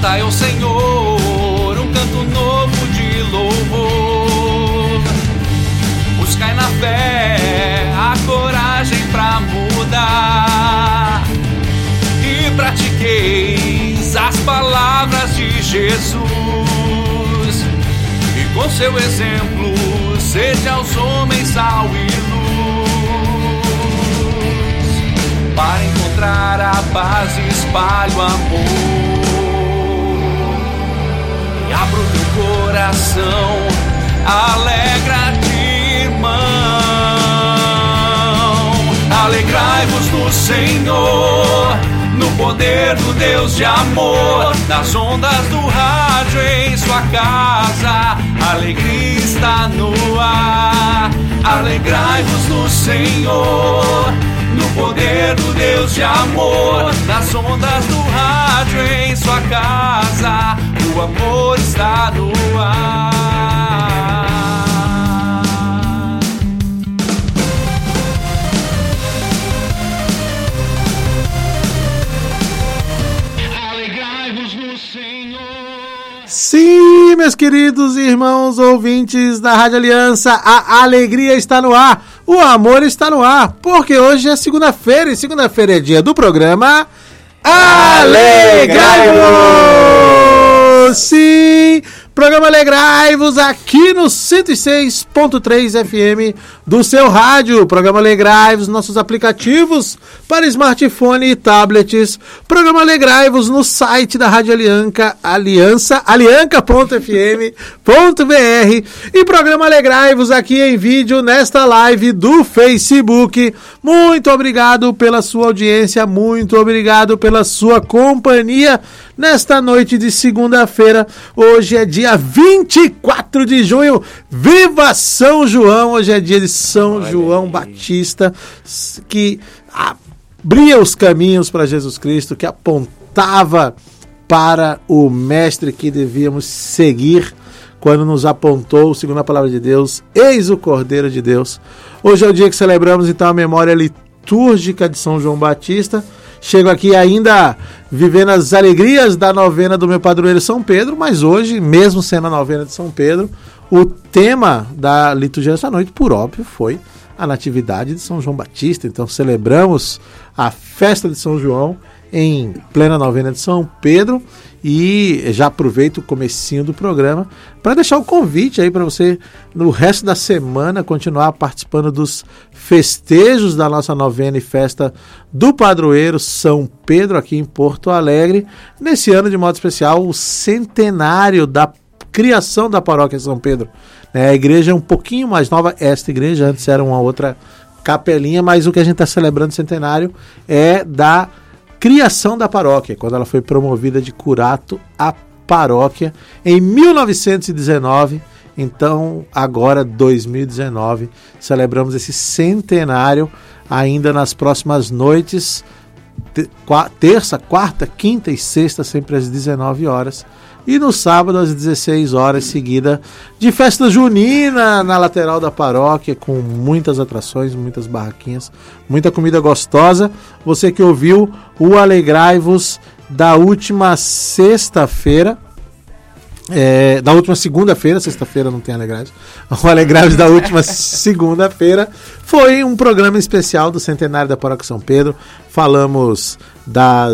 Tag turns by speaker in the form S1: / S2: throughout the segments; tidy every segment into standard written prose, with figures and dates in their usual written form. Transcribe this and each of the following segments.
S1: Cantai ao Senhor um canto novo de louvor. Buscai na fé a coragem pra mudar e pratiqueis as palavras de Jesus. E com seu exemplo sede aos homens sal e luz. Para encontrar a paz espalhe o amor. E abra o teu coração, alegra-te, irmão. Alegrai-vos no Senhor, no poder do Deus de amor. Nas ondas do rádio em sua casa, alegria está no ar. Alegrai-vos no Senhor, no poder do Deus de amor. Nas ondas do rádio em sua casa, o amor está no ar. Alegrai-vos no Senhor.
S2: Sim, meus queridos irmãos ouvintes da Rádio Aliança, a alegria está no ar, o amor está no ar, porque hoje é segunda-feira e segunda-feira é dia do programa Alegrai-vos! Sim, programa Alegrai-vos aqui no 106.3 FM do seu rádio. Programa Alegrai-vos, nossos aplicativos para smartphone e tablets. Programa Alegrai-vos no site da Rádio Aliança, alianca.fm.br. E programa Alegrai-vos aqui em vídeo nesta live do Facebook. Muito obrigado pela sua audiência, muito obrigado pela sua companhia nesta noite de segunda-feira. Hoje é dia 24 de junho. Viva São João! Hoje é dia de São João Batista, que abria os caminhos para Jesus Cristo, que apontava para o mestre que devíamos seguir quando nos apontou, segundo a palavra de Deus, eis o Cordeiro de Deus. Hoje é o dia que celebramos então a memória litúrgica de São João Batista. Chego aqui ainda vivendo as alegrias da novena do meu padroeiro São Pedro, mas hoje, mesmo sendo a novena de São Pedro, o tema da liturgia dessa noite, por óbvio, foi a natividade de São João Batista. Então celebramos a festa de São João em plena novena de São Pedro. E já aproveito o comecinho do programa para deixar o convite aí para você, no resto da semana, continuar participando dos festejos da nossa novena e festa do padroeiro São Pedro aqui em Porto Alegre. Nesse ano, de modo especial, o centenário da criação da paróquia São Pedro. A igreja é um pouquinho mais nova, esta igreja antes era uma outra capelinha, mas o que a gente está celebrando centenário é da criação da paróquia, quando ela foi promovida de curato à paróquia em 1919. Então, agora 2019, celebramos esse centenário ainda nas próximas noites, terça, quarta, quinta e sexta, sempre às 19 horas. E no sábado, às 16 horas, seguida de festa junina na lateral da paróquia, com muitas atrações, muitas barraquinhas, muita comida gostosa. Você que ouviu o Alegrai-vos da última sexta-feira, da última segunda-feira, sexta-feira não tem Alegrai-vos, o Alegrai-vos da última segunda-feira foi um programa especial do centenário da paróquia São Pedro. Falamos da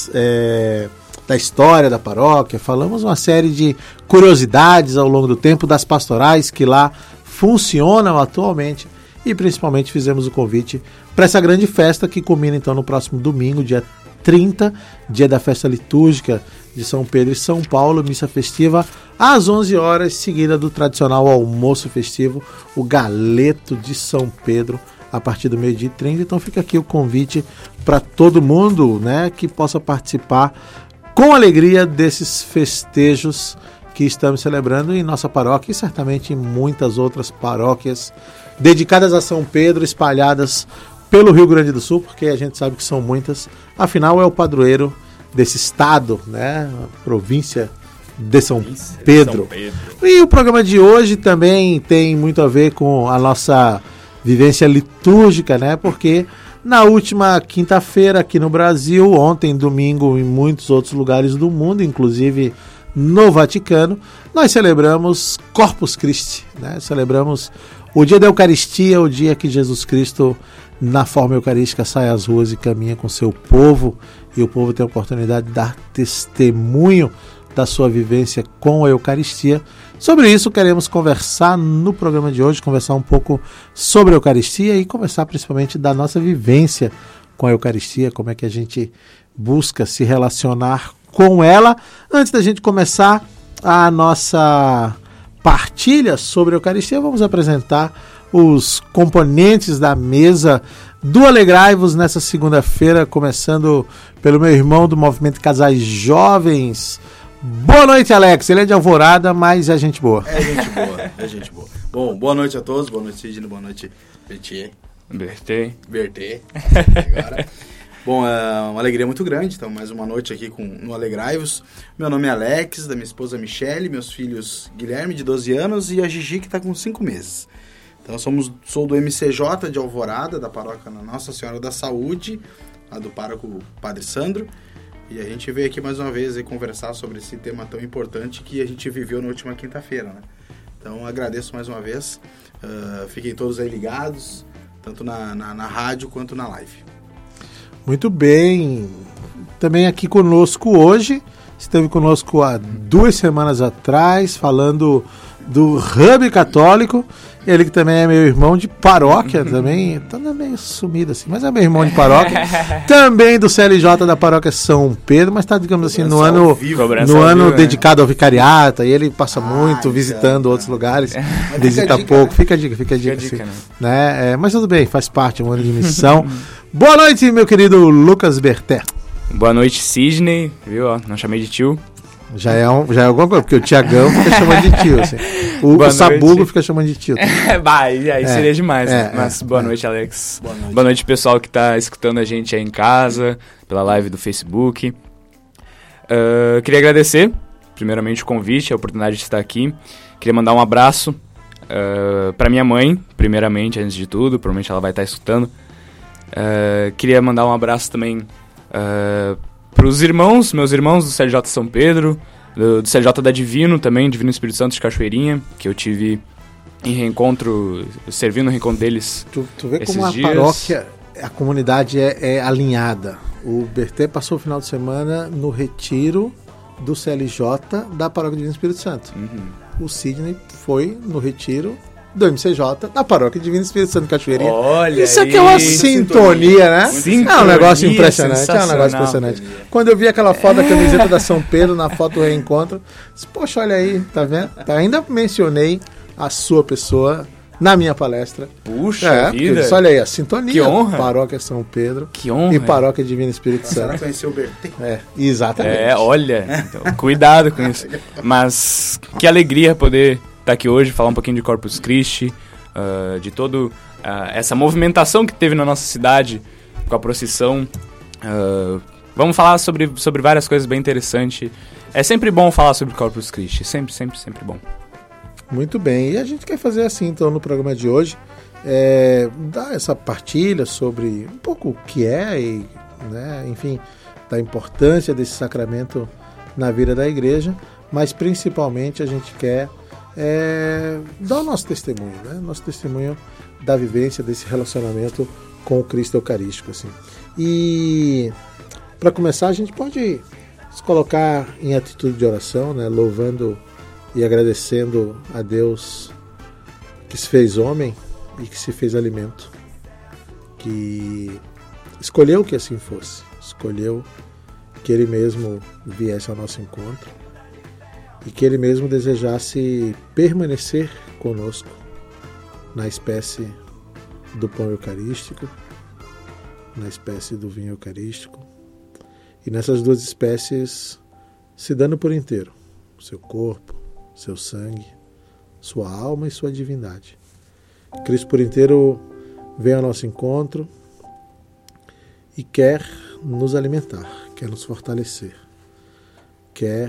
S2: história da paróquia, falamos uma série de curiosidades ao longo do tempo, das pastorais que lá funcionam atualmente, e principalmente fizemos o convite para essa grande festa que culmina então no próximo domingo, dia 30, dia da festa litúrgica de São Pedro e São Paulo, missa festiva às 11 horas, seguida do tradicional almoço festivo, o Galeto de São Pedro, a partir do meio-dia e 30. Então fica aqui o convite para todo mundo, né, que possa participar com alegria desses festejos que estamos celebrando em nossa paróquia e certamente em muitas outras paróquias dedicadas a São Pedro, espalhadas pelo Rio Grande do Sul, porque a gente sabe que são muitas. Afinal, é o padroeiro desse estado, né? A província de São Pedro. E o programa de hoje também tem muito a ver com a nossa vivência litúrgica, né? Porque Na última quinta-feira aqui no Brasil, ontem, domingo, em muitos outros lugares do mundo, inclusive no Vaticano, nós celebramos Corpus Christi, né? Celebramos o dia da Eucaristia, o dia que Jesus Cristo, na forma eucarística, sai às ruas e caminha com seu povo, e o povo tem a oportunidade de dar testemunho da sua vivência com a Eucaristia. Sobre isso queremos conversar no programa de hoje, conversar um pouco sobre a Eucaristia e conversar principalmente da nossa vivência com a Eucaristia, como é que a gente busca se relacionar com ela. Antes da gente começar a nossa partilha sobre a Eucaristia, vamos apresentar os componentes da mesa do Alegrai-vos nessa segunda-feira, começando pelo meu irmão do Movimento Casais Jovens. Boa noite, Alex. Ele é de Alvorada, mas é gente boa.
S3: É gente boa, é gente boa. Bom, boa noite a todos. Boa noite, Sidney. Boa noite, Bertê. Agora. Bom, é uma alegria muito grande. Então, mais uma noite aqui no Alegrai-vos. Meu nome é Alex, da minha esposa Michele, meus filhos Guilherme, de 12 anos, e a Gigi, que está com 5 meses. Então, sou do MCJ de Alvorada, da paróquia Nossa Senhora da Saúde, lá do pároco Padre Sandro. E a gente veio aqui mais uma vez conversar sobre esse tema tão importante que a gente viveu na última quinta-feira, né? Então, agradeço mais uma vez. Fiquem todos aí ligados, tanto na rádio quanto na live.
S2: Muito bem. Também aqui conosco hoje, esteve conosco há 2 semanas atrás, falando do Hub Católico. Ele que também é meu irmão de paróquia também, tá meio sumido assim, mas é meu irmão de paróquia. Também do CLJ da paróquia São Pedro, mas tá, digamos assim, no ano dedicado ao vicariato, e ele passa muito visitando outros lugares, visita pouco. Fica a dica assim, né? Mas tudo bem, faz parte, um ano de missão. Boa noite, meu querido Lucas Berté.
S4: Boa noite, Sidney, viu? Não chamei de tio.
S2: Já é alguma coisa, porque o Tiagão fica chamando de tio, assim. O Sabugo fica chamando de tio.
S4: Aí seria demais, né? Mas boa noite, Alex. Boa noite, pessoal que está escutando a gente aí em casa, pela live do Facebook. Queria agradecer, primeiramente, o convite, a oportunidade de estar aqui. Queria mandar um abraço para minha mãe, primeiramente, antes de tudo, provavelmente ela vai estar escutando. Queria mandar um abraço também para os meus irmãos do CLJ São Pedro, do CLJ da Divino também, Divino Espírito Santo de Cachoeirinha, que eu tive em reencontro, servindo no reencontro deles.
S2: Tu vê como a paróquia, a comunidade é alinhada. O Berté passou o final de semana no retiro do CLJ da paróquia Divino Espírito Santo. O Sidney foi no retiro do MCJ da paróquia Divino Espírito Santo de Cachoeirinha.
S4: Olha,
S2: isso aqui é uma sintonia, né?
S4: Sintonia,
S2: é um negócio impressionante. Quando eu vi aquela foto da camiseta da São Pedro na foto do reencontro, disse, poxa, olha aí, tá vendo? Ainda mencionei a sua pessoa na minha palestra.
S4: Puxa vida.
S2: Disse, olha aí, a sintonia.
S4: Que honra.
S2: Paróquia São Pedro.
S4: Que honra.
S2: E paróquia Divino Espírito Santo.
S3: Você conheceu o Bertê?
S2: Exatamente.
S4: Olha, então, cuidado com isso. Mas que alegria poder estar aqui hoje, falar um pouquinho de Corpus Christi, de toda essa movimentação que teve na nossa cidade com a procissão. Vamos falar sobre várias coisas bem interessantes. É sempre bom falar sobre Corpus Christi, sempre bom.
S2: Muito bem, e a gente quer fazer assim então no programa de hoje, dar essa partilha sobre um pouco o que é e, né, enfim, da importância desse sacramento na vida da igreja, mas principalmente a gente quer dar o nosso testemunho, né? Nosso testemunho da vivência desse relacionamento com o Cristo Eucarístico, assim. E para começar a gente pode se colocar em atitude de oração, né? Louvando e agradecendo a Deus que se fez homem e que se fez alimento, que escolheu que assim fosse, escolheu que Ele mesmo viesse ao nosso encontro e que Ele mesmo desejasse permanecer conosco na espécie do pão eucarístico, na espécie do vinho eucarístico, e nessas duas espécies se dando por inteiro, seu corpo, seu sangue, sua alma e sua divindade. Cristo por inteiro vem ao nosso encontro e quer nos alimentar, quer nos fortalecer, quer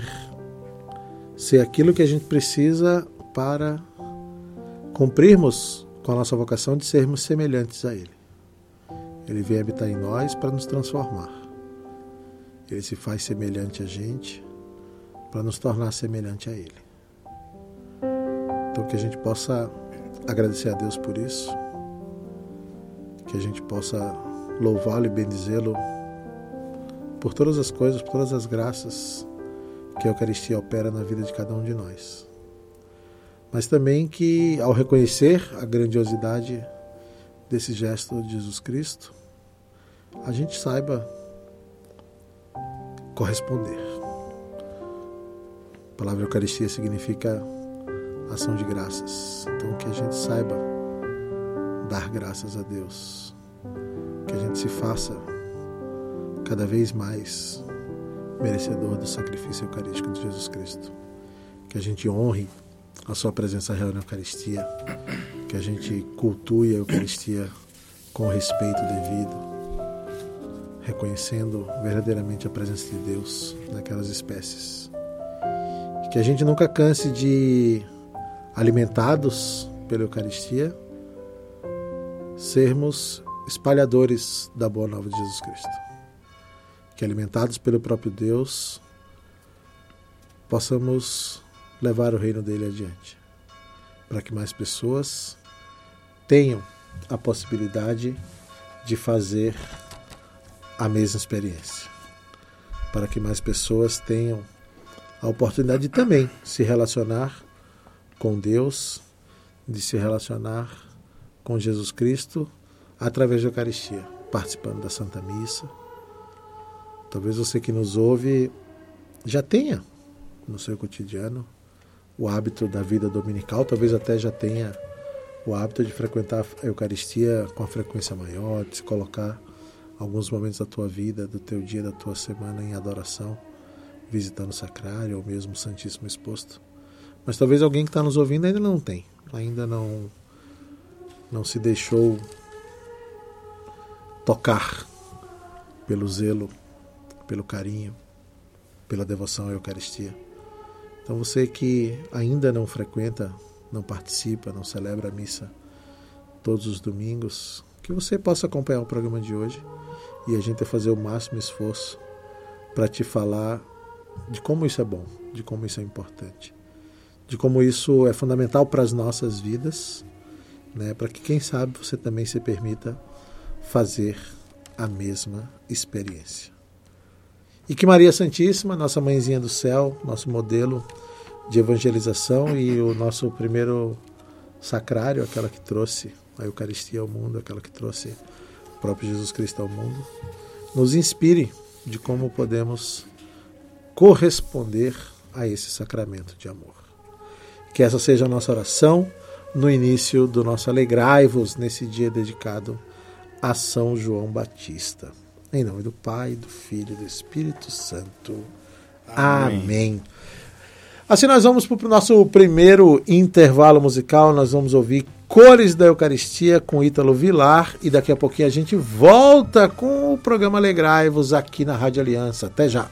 S2: ser aquilo que a gente precisa para cumprirmos com a nossa vocação de sermos semelhantes a Ele. Ele vem habitar em nós para nos transformar. Ele se faz semelhante a gente para nos tornar semelhante a Ele. Então que a gente possa agradecer a Deus por isso, que a gente possa louvá-lo e bendizê-lo por todas as coisas, por todas as graças que a Eucaristia opera na vida de cada um de nós. Mas também que, ao reconhecer a grandiosidade desse gesto de Jesus Cristo, a gente saiba corresponder. A palavra Eucaristia significa ação de graças. Então que a gente saiba dar graças a Deus. Que a gente se faça cada vez mais merecedor do sacrifício eucarístico de Jesus Cristo. Que a gente honre a sua presença real na Eucaristia. Que a gente cultue a Eucaristia com respeito devido, reconhecendo verdadeiramente a presença de Deus naquelas espécies. Que a gente nunca canse de, alimentados pela Eucaristia, sermos espalhadores da boa nova de Jesus Cristo. Que, alimentados pelo próprio Deus, possamos levar o reino dele adiante, para que mais pessoas tenham a possibilidade de fazer a mesma experiência, para que mais pessoas tenham a oportunidade de também se relacionar com Deus, de se relacionar com Jesus Cristo através da Eucaristia, participando da Santa Missa. Talvez você que nos ouve já tenha no seu cotidiano o hábito da vida dominical, talvez até já tenha o hábito de frequentar a Eucaristia com a frequência maior, de se colocar alguns momentos da tua vida, do teu dia, da tua semana em adoração, visitando o sacrário ou mesmo o Santíssimo exposto. Mas talvez alguém que está nos ouvindo ainda não tem, ainda não se deixou tocar pelo zelo, pelo carinho, pela devoção à Eucaristia. Então você que ainda não frequenta, não participa, não celebra a missa todos os domingos, que você possa acompanhar o programa de hoje e a gente vai fazer o máximo esforço para te falar de como isso é bom, de como isso é importante, de como isso é fundamental para as nossas vidas, né? Para que, quem sabe, você também se permita fazer a mesma experiência. E que Maria Santíssima, nossa mãezinha do céu, nosso modelo de evangelização e o nosso primeiro sacrário, aquela que trouxe a Eucaristia ao mundo, aquela que trouxe o próprio Jesus Cristo ao mundo, nos inspire de como podemos corresponder a esse sacramento de amor. Que essa seja a nossa oração no início do nosso Alegrai-vos, nesse dia dedicado a São João Batista. Em nome do Pai, do Filho e do Espírito Santo. Amém. Assim nós vamos para o nosso primeiro intervalo musical. Nós vamos ouvir Cores da Eucaristia com Ítalo Vilar e daqui a pouquinho a gente volta com o programa Alegrai-vos aqui na Rádio Aliança. Até já!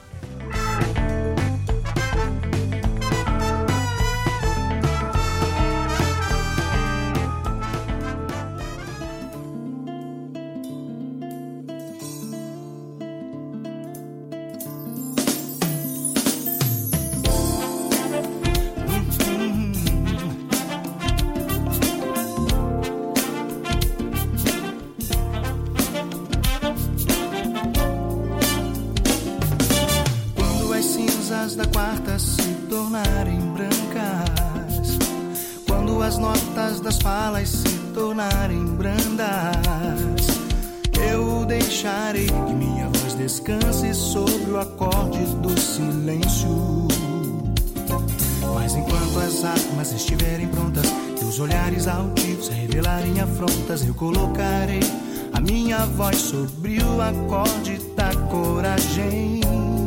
S1: Da quarta se tornarem brancas, quando as notas das falas se tornarem brandas, eu deixarei que minha voz descanse sobre o acorde do silêncio. Mas enquanto as armas estiverem prontas e os olhares altivos revelarem afrontas, eu colocarei a minha voz sobre o acorde da coragem.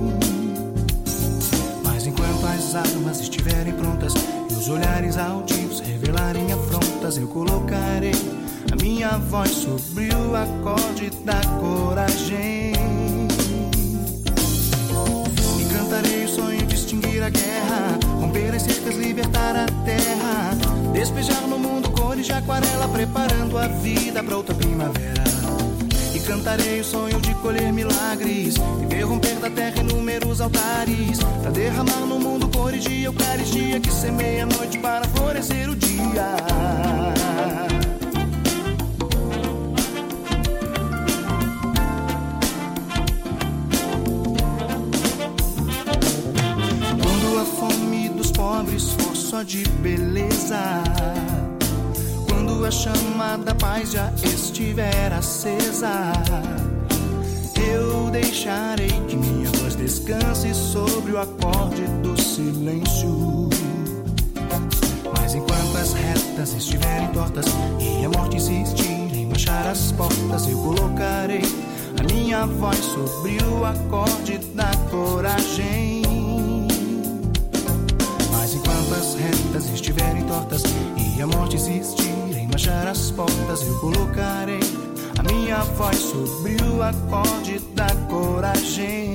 S1: Enquanto as armas estiverem prontas e os olhares altivos revelarem afrontas, eu colocarei a minha voz sobre o acorde da coragem. E cantarei o sonho de extinguir a guerra, romper as cercas, libertar a terra, despejar no mundo cores de aquarela, preparando a vida para outra primavera. E
S5: cantarei o sonho de colher milagres e ver romper da terra inúmeros altares, pra derramar no mundo cores de Eucaristia que semeia a noite para florescer o dia. Quando a fome dos pobres for só de beleza, quando a chama da paz já estiver acesa, eu deixarei que minha voz descanse sobre o acorde do silêncio. Mas enquanto as retas estiverem tortas e a morte insistir em manchar as portas, eu colocarei a minha voz sobre o acorde da coragem. Mas enquanto as retas estiverem tortas e a morte insistir em manchar as portas, eu colocarei a minha voz sobre o acorde da coragem.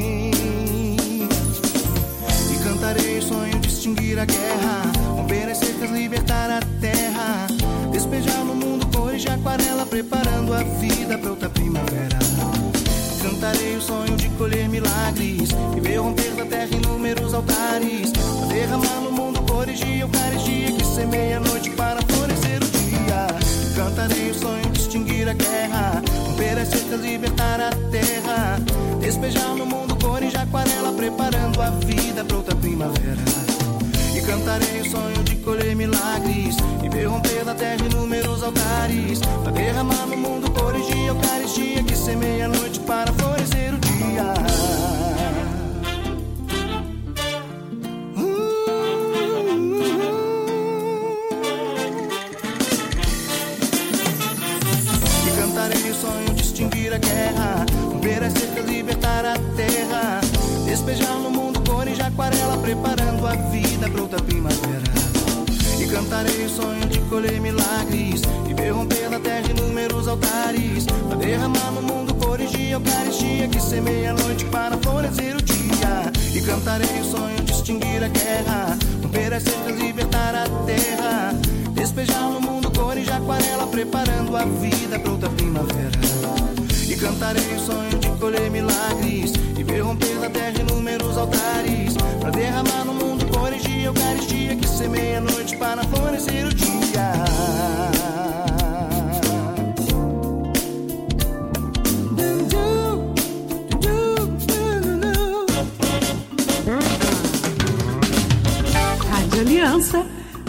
S5: E cantarei o sonho de extinguir a guerra, romper as cercas, libertar a terra, despejar no mundo cores de aquarela, preparando a vida para outra primavera. Cantarei o sonho de colher milagres e ver romper da terra inúmeros altares, pra derramar no mundo cores de Eucaristia que semeia a noite para florescer o dia. Cantarei o sonho de extinguir a guerra, romper as cercas, libertar a terra, despejar no mundo cores de aquarela, preparando a vida para outra primavera. E cantarei o sonho de colher milagres e ver romper da terra inúmeros altares, pra derramar no mundo cores de Eucaristia que semeia a noite para florescer o dia. E cantarei o sonho de extinguir a guerra, romper as cercas, libertar a terra, despejar no mundo cores de aquarela, preparando a vida para outra primavera. E cantarei o sonho de colher milagres e ver romper da terra inúmeros altares, pra derramar no mundo cores de Eucaristia que semeia a noite para florescer o dia. E cantarei o sonho de extinguir a guerra, romper as cercas, libertar a terra, despejar no mundo cores de aquarela, preparando a vida para outra primavera. E cantarei o sonho de colher milagres e ver romper da terra inúmeros altares, pra derramar no mundo cores de Eucaristia que semeia a noite para florescer o dia.
S6: Rádio Aliança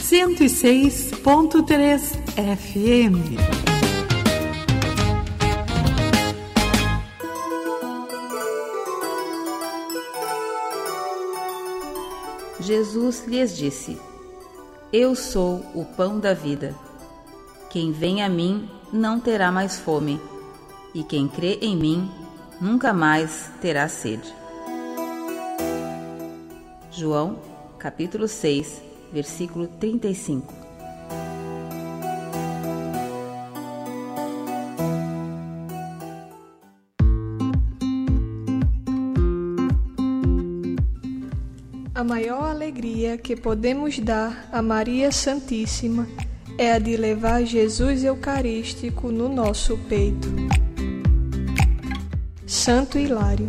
S6: 106.3 FM.
S7: Jesus lhes disse: Eu sou o pão da vida. Quem vem a mim não terá mais fome, e quem crê em mim nunca mais terá sede. João, capítulo 6, versículo 35.
S8: A maior alegria que podemos dar a Maria Santíssima é a de levar Jesus Eucarístico no nosso peito. Santo Hilário.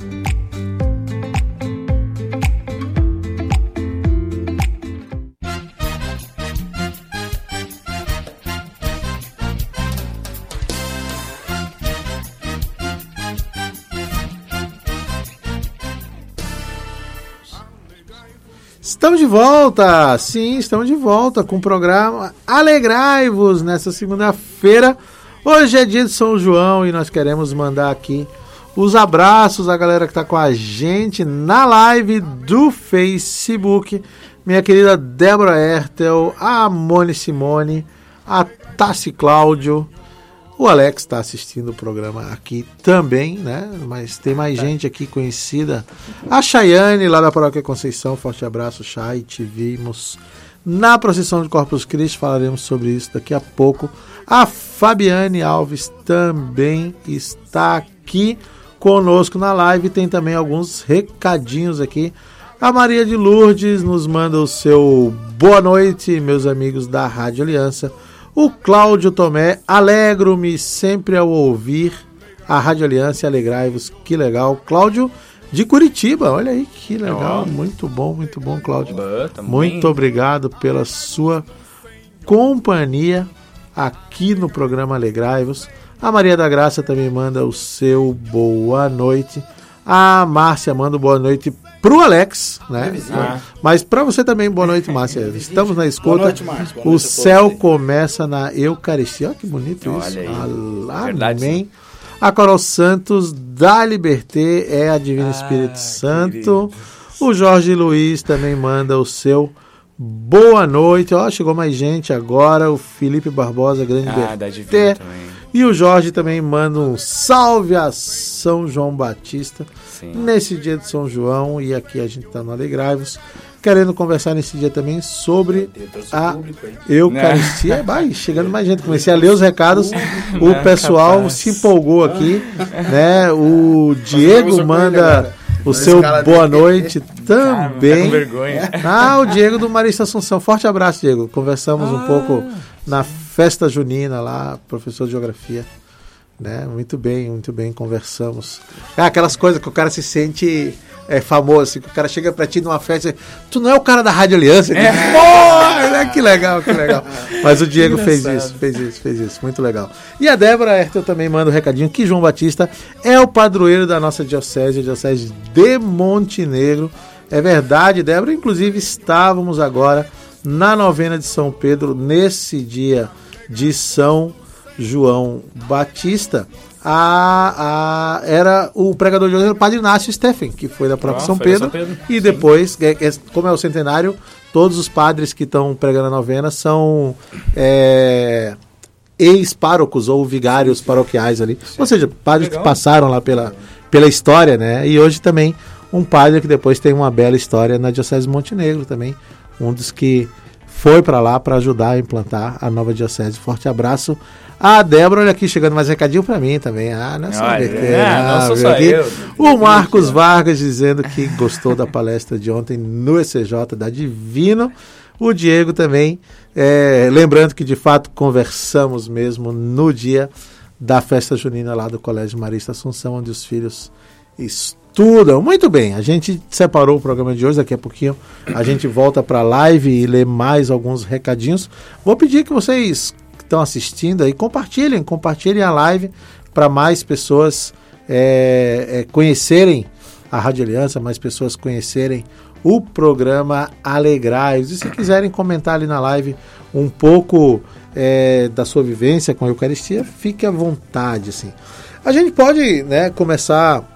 S2: Estamos de volta, sim, estamos de volta com o programa Alegrai-vos nessa segunda-feira. Hoje é dia de São João e nós queremos mandar aqui os abraços à galera que está com a gente na live do Facebook. Minha querida Débora Hertel, a Mone Simone, a Tassi Cláudio, o Alex está assistindo o programa aqui também, né? Mas tem mais gente aqui conhecida. A Chayane, lá da Paróquia Conceição. Forte abraço, Chay. Te vimos na procissão de Corpus Christi. Falaremos sobre isso daqui a pouco. A Fabiane Alves também está aqui conosco na live. Tem também alguns recadinhos aqui. A Maria de Lourdes nos manda o seu boa noite, meus amigos da Rádio Aliança. O Cláudio Tomé, alegro-me sempre ao ouvir a Rádio Aliança e Alegrai-vos. Que legal. Cláudio de Curitiba, olha aí, que legal. Muito bom, Cláudio. Muito obrigado pela sua companhia aqui no programa Alegrai-vos. A Maria da Graça também manda o seu boa noite. A Márcia manda boa noite pro Alex, né? Mas para você também, boa noite, Márcia. Estamos na escuta. Boa noite, Márcia. O céu começa na Eucaristia. Olha que bonito isso. Amém. A Carol Santos, da Liberté, é a Divino Espírito Santo. Querido. O Jorge Luiz também manda o seu boa noite. Ó, chegou mais gente agora. O Felipe Barbosa, grande Liberté. E o Jorge também manda um salve a São João Batista. Sim. Nesse dia de São João. E aqui a gente está no Alegrai-vos, querendo conversar nesse dia também sobre a Eucaristia. Vai, chegando mais gente. Comecei a ler os recados. O pessoal se empolgou aqui, né? O Diego manda o seu boa noite também. Tá com vergonha. O Diego do Marista Assunção. Forte abraço, Diego. Conversamos um pouco na festa junina lá, professor de geografia. Né? Muito bem, conversamos. Aquelas coisas que o cara se sente famoso, assim, que o cara chega pra ti numa festa e diz, tu não é o cara da Rádio Aliança? Que legal. Mas o Diego fez isso, muito legal. E a Débora Hertel também manda um recadinho que João Batista é o padroeiro da nossa diocese, a diocese de Montenegro. É verdade, Débora, inclusive estávamos agora na novena de São Pedro, nesse dia de São João Batista. Era o pregador de hoje, o Padre Inácio Steffen, que foi da própria São Pedro. E depois, como é o centenário, todos os padres que estão pregando a novena são ex-párocos ou vigários paroquiais ali. Sim. Ou seja, padres que passaram lá pela história, né? E hoje também um padre que depois tem uma bela história na Diocese de Montenegro também. Um dos que foi para lá para ajudar a implantar a nova diocese. Forte abraço. A Débora, olha aqui, chegando mais recadinho para mim também. Não sou só eu. O Marcos Vargas dizendo que gostou da palestra de ontem no ECJ da Divino. O Diego também, lembrando que de fato conversamos mesmo no dia da festa junina lá do Colégio Marista Assunção, onde os filhos estudam. Muito bem, a gente separou o programa de hoje, daqui a pouquinho a gente volta para a live e lê mais alguns recadinhos. Vou pedir que vocês que estão assistindo aí compartilhem a live para mais pessoas conhecerem a Rádio Aliança, mais pessoas conhecerem o programa Alegrai-vos. E se quiserem comentar ali na live um pouco da sua vivência com a Eucaristia, fique à vontade. Assim. A gente pode, né, começar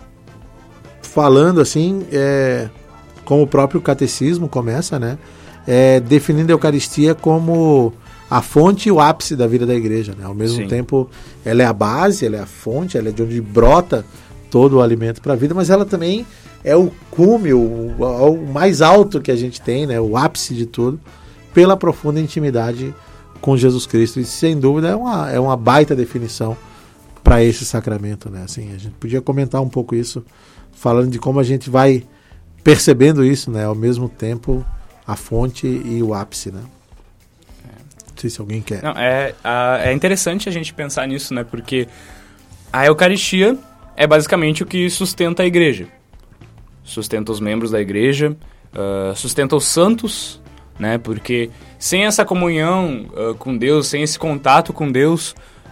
S2: falando assim, como o próprio catecismo começa, né, definindo a Eucaristia como a fonte e o ápice da vida da igreja. Né? Ao mesmo tempo, ela é a base, ela é a fonte, ela é de onde brota todo o alimento para a vida, mas ela também é o cume, o mais alto que a gente tem, né, o ápice de tudo, pela profunda intimidade com Jesus Cristo. E sem dúvida é uma baita definição para esse sacramento. Né? Assim, a gente podia comentar um pouco isso, falando de como a gente vai percebendo isso, né? Ao mesmo tempo, a fonte e o ápice, né? Não sei se alguém quer.
S4: Não, é interessante a gente pensar nisso, né? Porque a Eucaristia é basicamente o que sustenta a igreja. Sustenta os membros da igreja, sustenta os santos, né? Porque sem essa comunhão com Deus, sem esse contato com Deus,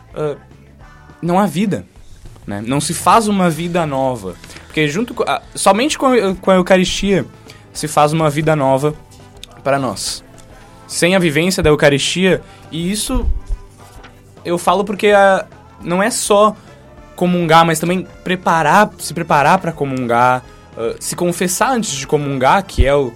S4: não há vida. Né? Não se faz uma vida nova. Porque somente com a Eucaristia se faz uma vida nova para nós. Sem a vivência da Eucaristia, e isso eu falo porque não é só comungar, mas também se preparar para comungar, se confessar antes de comungar, que é o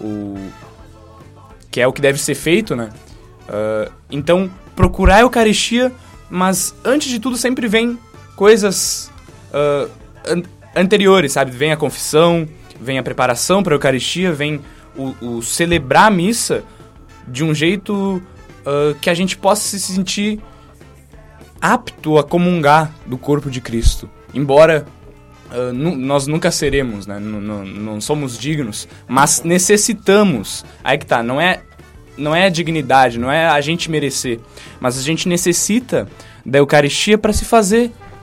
S4: que deve ser feito, né? Então, procurar a Eucaristia, mas antes de tudo sempre vem coisas anteriores, sabe? Vem a confissão, vem a preparação para a Eucaristia, vem o celebrar a missa de um jeito que a gente possa se sentir apto a comungar do corpo de Cristo. Embora nós nunca seremos, né? Não somos dignos, mas necessitamos. Aí que tá, não é a dignidade, não é a gente merecer, mas a gente necessita da Eucaristia para se fazer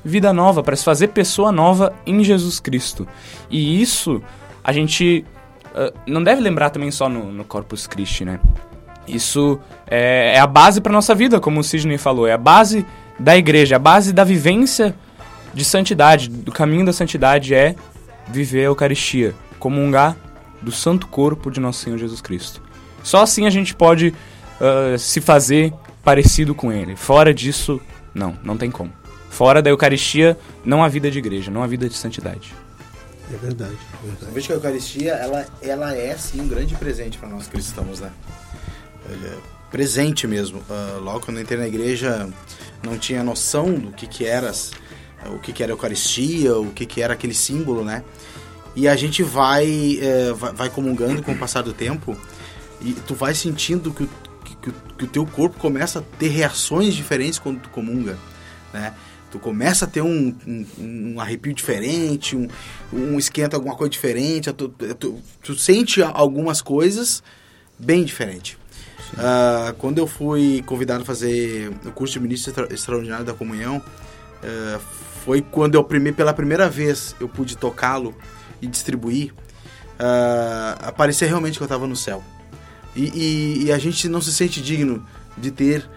S4: vida nova, para se fazer pessoa nova em Jesus Cristo. E isso a gente não deve lembrar também só no Corpus Christi, né? Isso é a base para nossa vida, como o Sidney falou, é a base da igreja, a base da vivência de santidade, do caminho da santidade é viver a Eucaristia, comungar do santo corpo de nosso Senhor Jesus Cristo. Só assim a gente pode se fazer parecido com Ele. Fora disso, não tem como. Fora da Eucaristia, não há vida de igreja, não há vida de santidade.
S2: É verdade.
S3: Eu vejo que a Eucaristia, ela é, sim, um grande presente para nós cristãos, né? Presente mesmo. Logo quando eu entrei na igreja, não tinha noção do que era a Eucaristia, o que era aquele símbolo, né? E a gente vai comungando com o passar do tempo e tu vai sentindo que o teu corpo começa a ter reações diferentes quando tu comunga, né? Tu começa a ter um arrepio diferente, um esquenta, alguma coisa diferente, tu sente algumas coisas bem diferentes. Quando eu fui convidado a fazer o curso de Ministro Extraordinário da Comunhão, foi quando pela primeira vez eu pude tocá-lo e distribuir, parecia realmente que eu estava no céu. E a gente não se sente digno de ter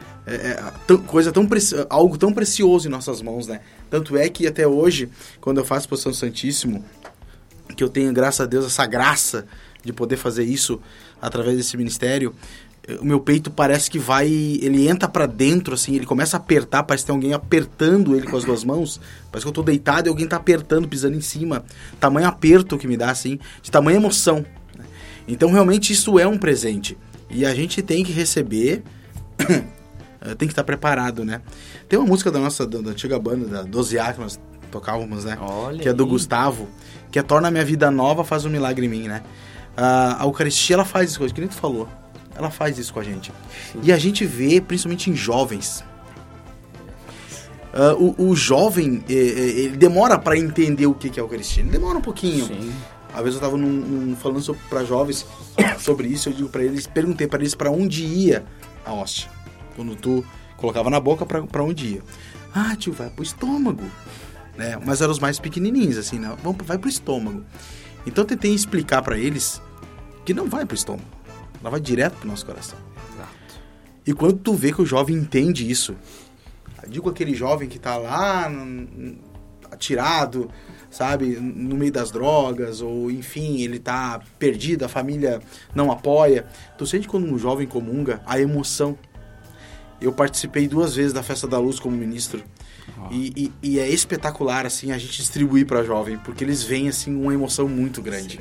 S3: algo tão precioso em nossas mãos, né? Tanto é que até hoje, quando eu faço exposição do Santíssimo, que eu tenho, graças a Deus, essa graça de poder fazer isso através desse ministério, o meu peito parece que ele entra pra dentro, assim, ele começa a apertar, parece que tem alguém apertando ele com as duas mãos, parece que eu tô deitado e alguém tá apertando, pisando em cima, tamanho aperto que me dá, assim, de tamanha emoção. Então, realmente, isso é um presente, e a gente tem que receber, tem que estar preparado, né? Tem uma música da antiga banda, da Doziá, que nós tocávamos, né?
S4: Olha
S3: que é do Gustavo, que é Torna a Minha Vida Nova, Faz um Milagre em Mim, né? A Eucaristia, ela faz isso, que nem tu falou. Ela faz isso com a gente. E a gente vê, principalmente em jovens. O jovem, ele demora para entender o que é a Eucaristia. Ele demora um pouquinho.
S4: Sim.
S3: Às vezes eu estava falando para jovens sobre isso, eu digo para eles, perguntei para eles para onde ia a hóstia. Quando tu colocava na boca, para onde ia. Ah, tio, vai pro estômago. Né? Mas eram os mais pequenininhos, assim, né? Vai pro estômago. Então eu tentei explicar para eles que não vai pro estômago. Ela vai direto pro nosso coração.
S4: Exato.
S3: E quando tu vê que o jovem entende isso, digo aquele jovem que tá lá atirado, sabe, no meio das drogas, ou enfim, ele tá perdido, a família não apoia. Tu sente quando um jovem comunga a emoção. Eu participei 2 vezes da Festa da Luz como ministro. E é espetacular, assim, a gente distribuir para jovem, porque eles veem, assim, uma emoção muito grande.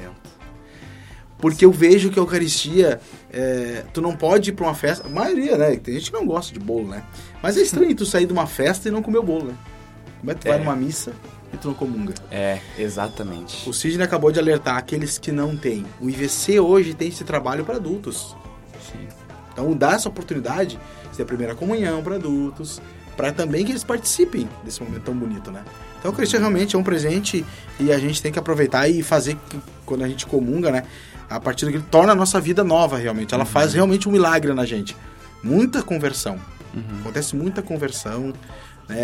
S3: Porque eu vejo que a Eucaristia, tu não pode ir pra uma festa, a maioria, né, tem gente que não gosta de bolo, né, mas é estranho tu sair de uma festa e não comer o bolo, né, como é que tu vai numa missa e tu não comunga?
S4: Exatamente.
S3: O Sidney acabou de alertar aqueles que não têm. O IVC hoje tem esse trabalho para adultos.
S4: Sim.
S3: Então dá essa oportunidade de ter a primeira comunhão para adultos, para também que eles participem desse momento tão bonito, né? Então a Eucaristia realmente é um presente e a gente tem que aproveitar e fazer, quando a gente comunga, né? A partir daquilo, torna a nossa vida nova realmente. Ela faz realmente um milagre na gente. Muita conversão. Acontece muita conversão, né,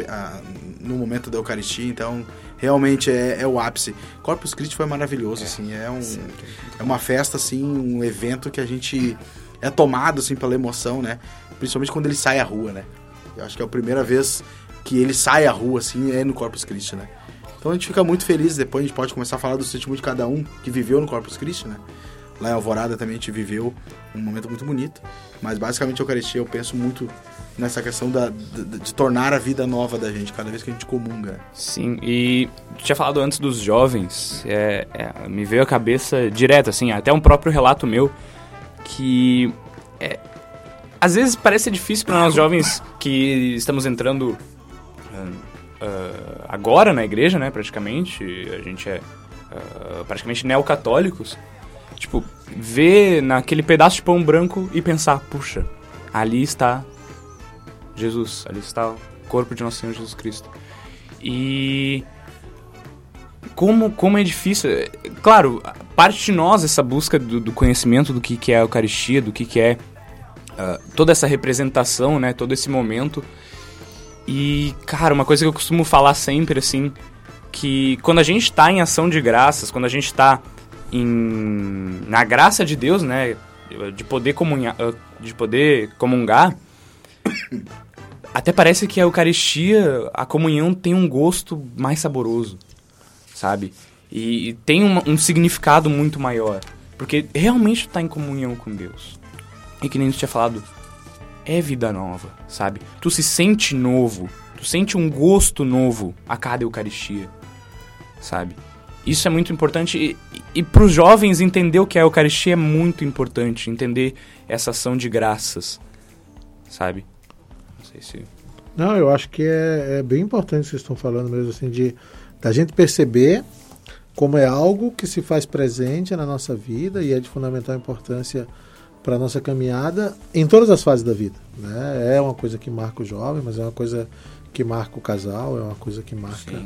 S3: no momento da Eucaristia. Então, realmente é o ápice. Corpus Christi foi maravilhoso, assim. É uma festa, assim, um evento que a gente é tomado, assim, pela emoção, né? Principalmente quando ele sai à rua, né? Eu acho que é a primeira vez que ele sai à rua, assim, é no Corpus Christi, né? Então a gente fica muito feliz, depois a gente pode começar a falar do sentimento de cada um que viveu no Corpus Christi, né? Lá em Alvorada também a gente viveu um momento muito bonito, mas basicamente a Eucaristia eu penso muito nessa questão de tornar a vida nova da gente, cada vez que a gente comunga.
S4: Sim, e tu tinha falado antes dos jovens, me veio à cabeça direto, assim, até um próprio relato meu, que às vezes parece difícil para nós jovens que estamos entrando agora na igreja, né, praticamente, a gente é praticamente neocatólicos, tipo, ver naquele pedaço de pão branco e pensar, puxa, ali está Jesus, ali está o corpo de nosso Senhor Jesus Cristo. E como é difícil, claro, parte de nós essa busca do conhecimento do que é a Eucaristia, do que é toda essa representação, né, todo esse momento. E, cara, uma coisa que eu costumo falar sempre, assim, que quando a gente tá em ação de graças, quando a gente tá na graça de Deus, né, de poder comungar, até parece que a Eucaristia, a comunhão tem um gosto mais saboroso, sabe? E tem um significado muito maior, porque realmente tá em comunhão com Deus. E que nem tu tinha falado, é vida nova, sabe? Tu se sente novo, tu sente um gosto novo a cada Eucaristia, sabe? Isso é muito importante e para os jovens entender o que é a Eucaristia é muito importante, entender essa ação de graças, sabe? Não sei se...
S2: Não, eu acho que é bem importante o que vocês estão falando mesmo, assim, da gente perceber como é algo que se faz presente na nossa vida e é de fundamental importância para a nossa caminhada em todas as fases da vida, né? É uma coisa que marca o jovem, mas é uma coisa que marca o casal, é uma coisa que marca...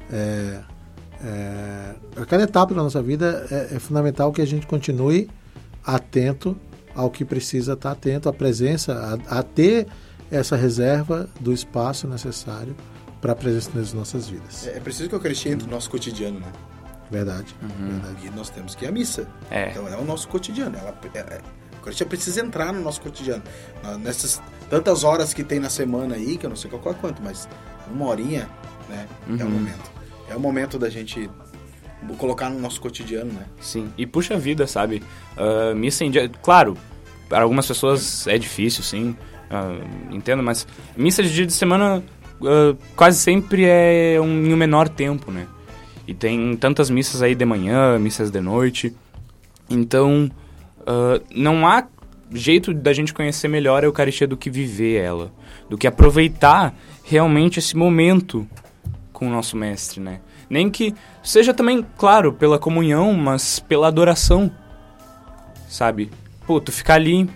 S2: a cada etapa da nossa vida é fundamental que a gente continue atento ao que precisa estar atento, à presença, a ter essa reserva do espaço necessário para a presença nas nossas vidas.
S3: É preciso que a Eucaristia entre no nosso cotidiano, né?
S2: Verdade.
S3: E nós temos que ir à missa. Então é o nosso cotidiano. A Eucaristia precisa entrar no nosso cotidiano. Nessas tantas horas que tem na semana aí, que eu não sei qual é quanto, mas uma horinha, né? É o momento. É o momento da gente colocar no nosso cotidiano, né?
S4: Sim. E puxa vida, sabe? Missa em dia... Claro, para algumas pessoas é difícil, sim. Entendo, mas missa de dia de semana quase sempre é em um menor tempo, né? E tem tantas missas aí de manhã, missas de noite. Então, não há jeito da gente conhecer melhor a Eucaristia do que viver ela. Do que aproveitar realmente esse momento com o nosso mestre, né? Nem que seja também, claro, pela comunhão, mas pela adoração, sabe? Pô, tu ficar ali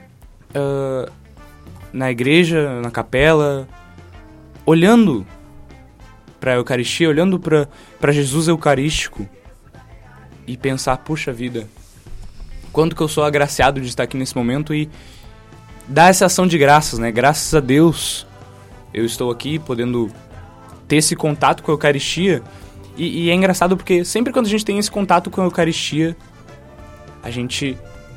S4: na igreja, na capela, olhando pra Eucaristia, olhando pra Jesus Eucarístico e pensar, puxa vida, quanto que eu sou agraciado de estar aqui nesse momento e dar essa ação de graças, né? Graças a Deus eu estou aqui podendo ter esse contato com a Eucaristia e é engraçado porque sempre quando a gente tem esse contato com a Eucaristia a gente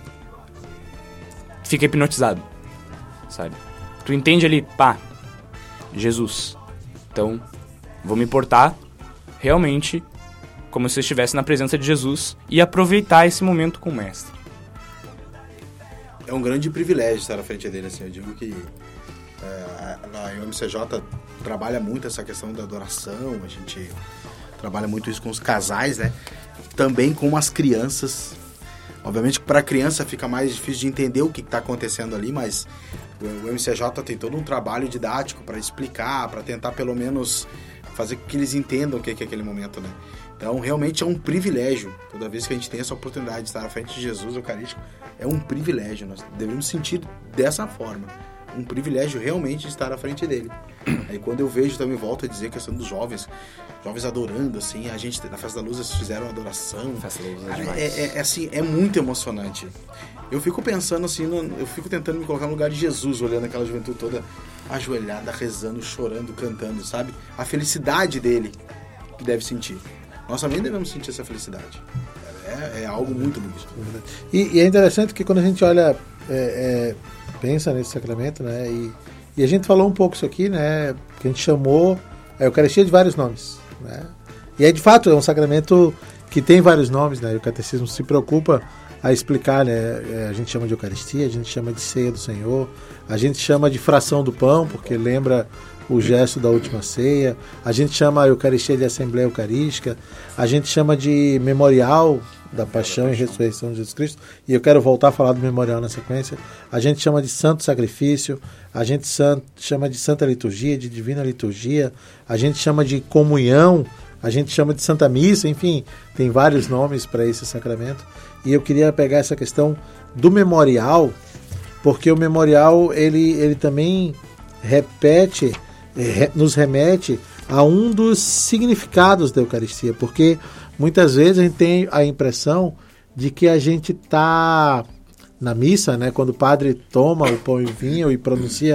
S4: fica hipnotizado, sabe? Tu entende ali, pá, Jesus, então vou me portar realmente como se eu estivesse na presença de Jesus e aproveitar esse momento com o mestre.
S3: É um grande privilégio estar à frente dele, assim, eu digo que a UMCJ trabalha muito essa questão da adoração, a gente trabalha muito isso com os casais, né? Também com as crianças. Obviamente que para a criança fica mais difícil de entender o que está acontecendo ali, mas o UMCJ tem todo um trabalho didático para explicar, para tentar pelo menos fazer com que eles entendam o que é aquele momento, né? Então, realmente é um privilégio. Toda vez que a gente tem essa oportunidade de estar à frente de Jesus Eucarístico, é um privilégio. Nós devemos sentir dessa forma. Um privilégio realmente de estar à frente dele. Aí quando eu vejo, também volto a dizer a questão dos jovens adorando, assim, a gente na Festa da Luz eles fizeram adoração.
S4: Festa da Luz é demais.
S3: Assim, é muito emocionante. Eu fico pensando assim, eu fico tentando me colocar no lugar de Jesus, olhando aquela juventude toda ajoelhada, rezando, chorando, cantando, sabe? A felicidade dele que deve sentir. Nós também devemos sentir essa felicidade. É algo muito bonito.
S2: E é interessante que quando a gente olha, pensa nesse sacramento, né? E a gente falou um pouco isso aqui, né? Que a gente chamou a Eucaristia de vários nomes, né? E de fato é um sacramento que tem vários nomes, né? E o catecismo se preocupa a explicar, né? A gente chama de Eucaristia, a gente chama de ceia do Senhor, a gente chama de fração do pão, porque lembra o gesto da última ceia, a gente chama a Eucaristia de Assembleia Eucarística, a gente chama de memorial da paixão e ressurreição de Jesus Cristo, e eu quero voltar a falar do memorial na sequência. A gente chama de santo sacrifício, a gente chama de santa liturgia, de divina liturgia, a gente chama de comunhão, a gente chama de santa missa, enfim, tem vários nomes para esse sacramento. E eu queria pegar essa questão do memorial, porque o memorial ele também nos remete a um dos significados da Eucaristia, porque muitas vezes a gente tem a impressão de que a gente está na missa, né, quando o padre toma o pão e o vinho e pronuncia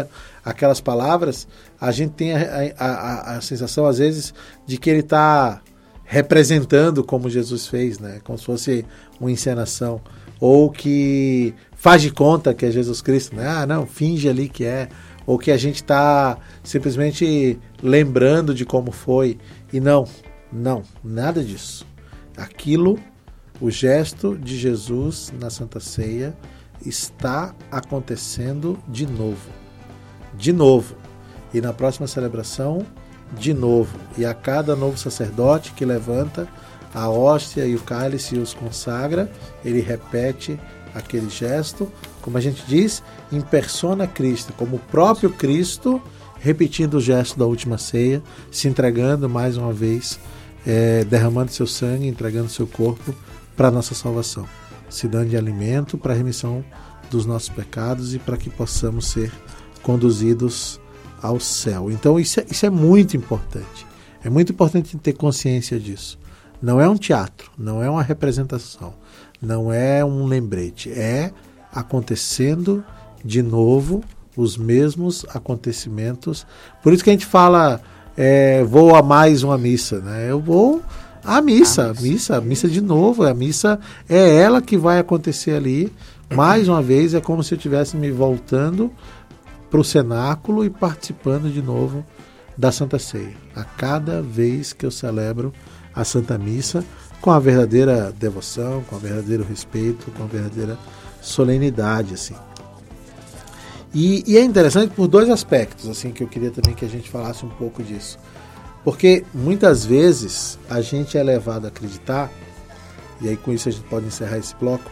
S2: aquelas palavras, a gente tem a sensação, às vezes, de que ele está representando como Jesus fez, né? Como se fosse uma encenação. Ou que faz de conta que é Jesus Cristo, né? Ah, não, finge ali que é. Ou que a gente está simplesmente lembrando de como foi. E não, nada disso. Aquilo, o gesto de Jesus na Santa Ceia, está acontecendo de novo. De novo. E na próxima celebração, de novo. E a cada novo sacerdote que levanta a hóstia e o cálice e os consagra, ele repete aquele gesto, como a gente diz, em persona Cristo, como o próprio Cristo repetindo o gesto da última ceia, se entregando mais uma vez, derramando seu sangue, entregando seu corpo para a nossa salvação, se dando de alimento para a remissão dos nossos pecados e para que possamos ser conduzidos ao céu. Então isso é muito importante. É muito importante ter consciência disso. Não é um teatro, não é uma representação, não é um lembrete. É acontecendo de novo os mesmos acontecimentos. Por isso que a gente fala, vou a mais uma missa, né? Eu vou à missa de novo. A missa é ela que vai acontecer ali. Mais uma vez, é como se eu estivesse me voltando para o cenáculo e participando de novo da Santa Ceia. A cada vez que eu celebro a Santa Missa, com a verdadeira devoção, com o verdadeiro respeito, com a verdadeira solenidade, assim. E é interessante por dois aspectos, assim, que eu queria também que a gente falasse um pouco disso. Porque muitas vezes a gente é levado a acreditar, e aí com isso a gente pode encerrar esse bloco,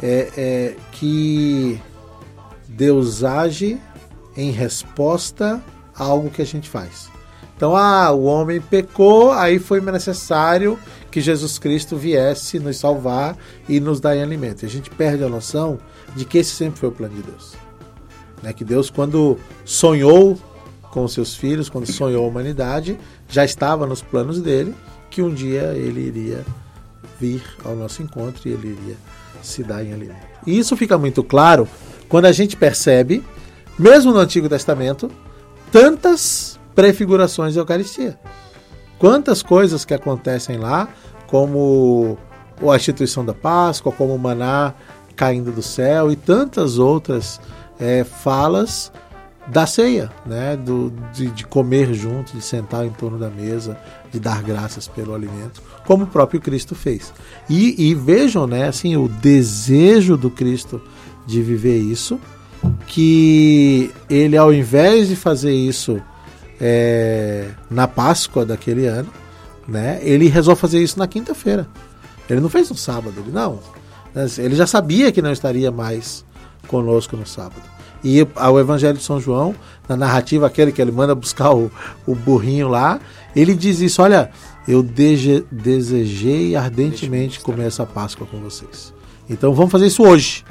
S2: que Deus age em resposta a algo que a gente faz. Então, o homem pecou, aí foi necessário que Jesus Cristo viesse nos salvar e nos dar alimento. E a gente perde a noção de que esse sempre foi o plano de Deus. Né? Que Deus, quando sonhou com os seus filhos, quando sonhou a humanidade, já estava nos planos dele que um dia ele iria vir ao nosso encontro e ele iria se dar em alimento. E isso fica muito claro quando a gente percebe, mesmo no Antigo Testamento, tantas prefigurações da Eucaristia. Quantas coisas que acontecem lá, como a instituição da Páscoa, como o maná caindo do céu e tantas outras falas da ceia, né? De comer junto, de sentar em torno da mesa, de dar graças pelo alimento, como o próprio Cristo fez. E vejam, né, assim, o desejo do Cristo de viver isso, que ele, ao invés de fazer isso na Páscoa daquele ano, né, ele resolve fazer isso na quinta-feira. Ele não fez no sábado, ele já sabia que não estaria mais conosco no sábado. E o Evangelho de São João, na narrativa aquele que ele manda buscar o burrinho lá, ele diz isso: olha, eu desejei ardentemente comer essa Páscoa com vocês. Então vamos fazer isso hoje.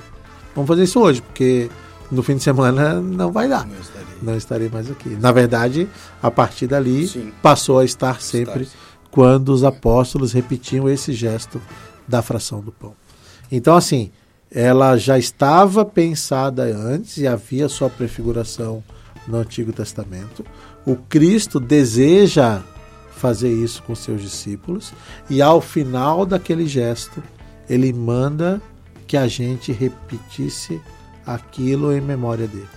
S2: Porque no fim de semana não vai dar. Não estarei mais aqui. Na verdade, a partir dali, sim, passou a estar sempre quando os apóstolos repetiam esse gesto da fração do pão. Então, assim, ela já estava pensada antes e havia sua prefiguração no Antigo Testamento. O Cristo deseja fazer isso com seus discípulos e, ao final daquele gesto, ele manda que a gente repetisse aquilo em memória dele,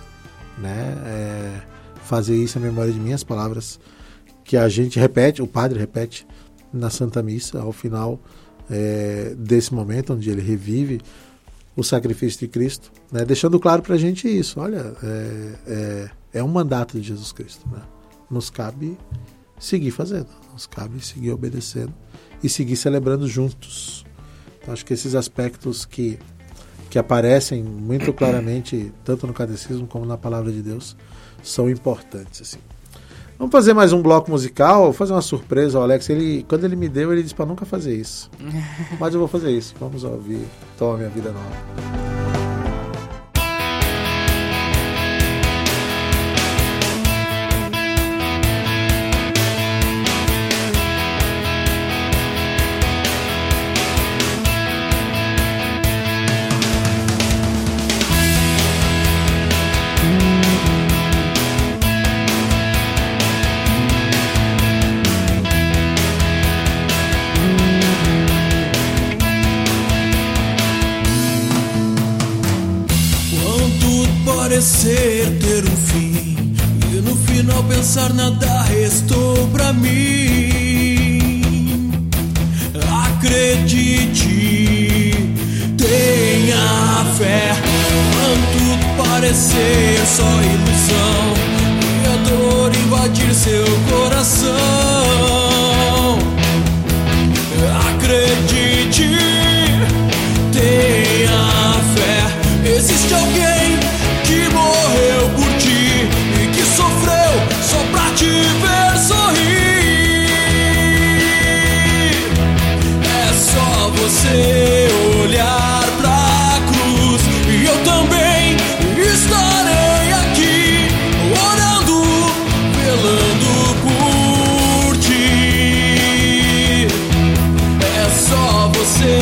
S2: né? Fazer isso em memória de mim, as palavras que a gente repete, o padre repete na Santa Missa, ao final desse momento onde ele revive o sacrifício de Cristo, né? Deixando claro para a gente isso: olha, é um mandato de Jesus Cristo, né? Nos cabe seguir fazendo, nos cabe seguir obedecendo e seguir celebrando juntos. Então, acho que esses aspectos que aparecem muito claramente, tanto no Catecismo como na Palavra de Deus, são importantes, assim. Vamos fazer mais um bloco musical, vou fazer uma surpresa ao Alex. Quando ele me deu, ele disse para nunca fazer isso. Mas eu vou fazer isso. Vamos ouvir Toma Minha Vida Nova.
S9: parecer ter um fim e no final pensar nada restou pra mim. Acredite, tenha fé, quando tudo parecer só ilusão e a dor invadir seu coração. Acredite, tenha fé, existe alguém que morreu por ti e que sofreu só pra te ver sorrir. É só você olhar pra cruz e eu também estarei aqui orando, velando por ti. É só você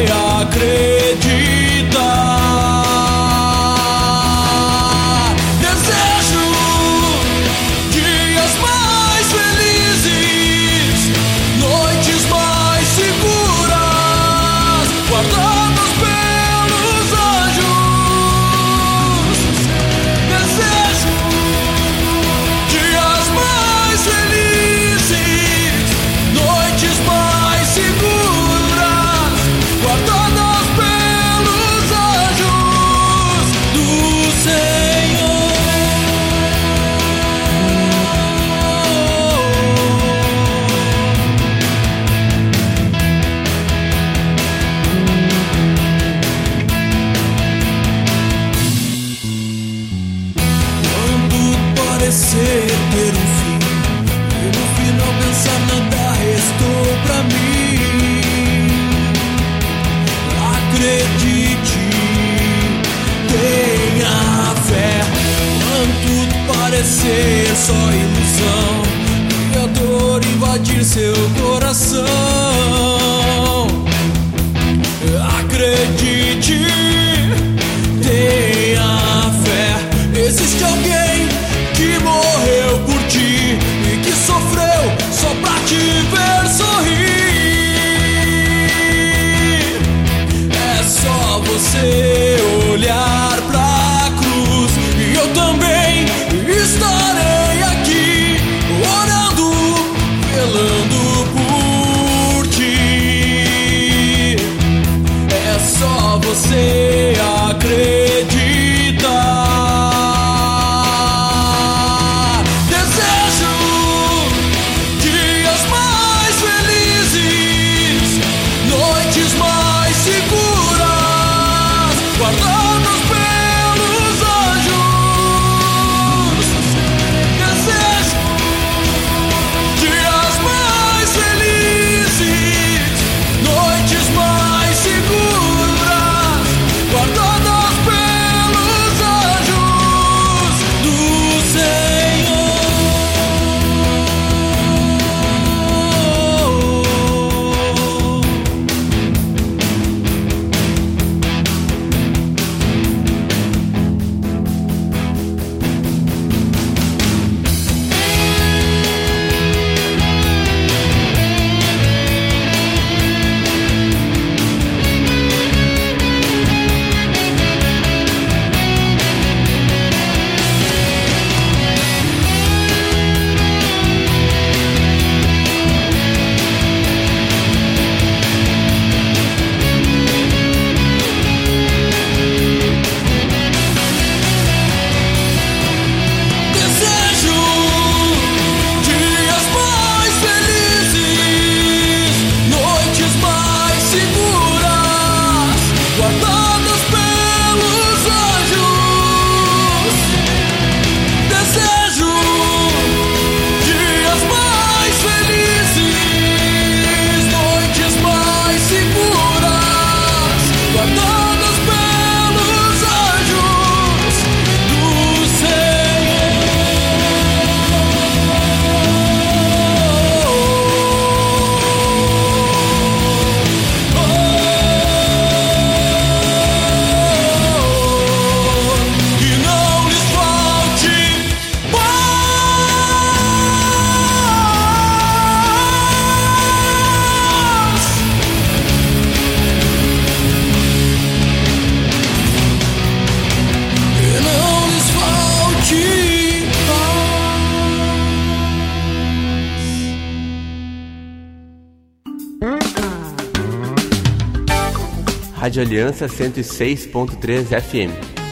S9: acreditar. Desejo dias mais felizes, noites mais seguras, guardadas pelos anjos. Desejo dias mais felizes, noites mais seguras, guardadas pelos anjos do Senhor. Quando parecer ter um fim e no final pensar nada restou pra mim. Acredite, tenha fé, quando tudo parecer só ilusão e a dor invadir seu coração. Acredite, tenha fé, existe alguém que morreu por ti e que sofreu só pra te ver sorrir. É só você olhar pra cruz e eu também estarei aqui orando, velando por ti. É só você acreditar. Desejo dias mais felizes, noites mais seguras, guardadas pelos anjos. Desejo dias mais felizes, noites mais seguras, guardadas pelos
S10: Rádio Aliança 106.3 FM.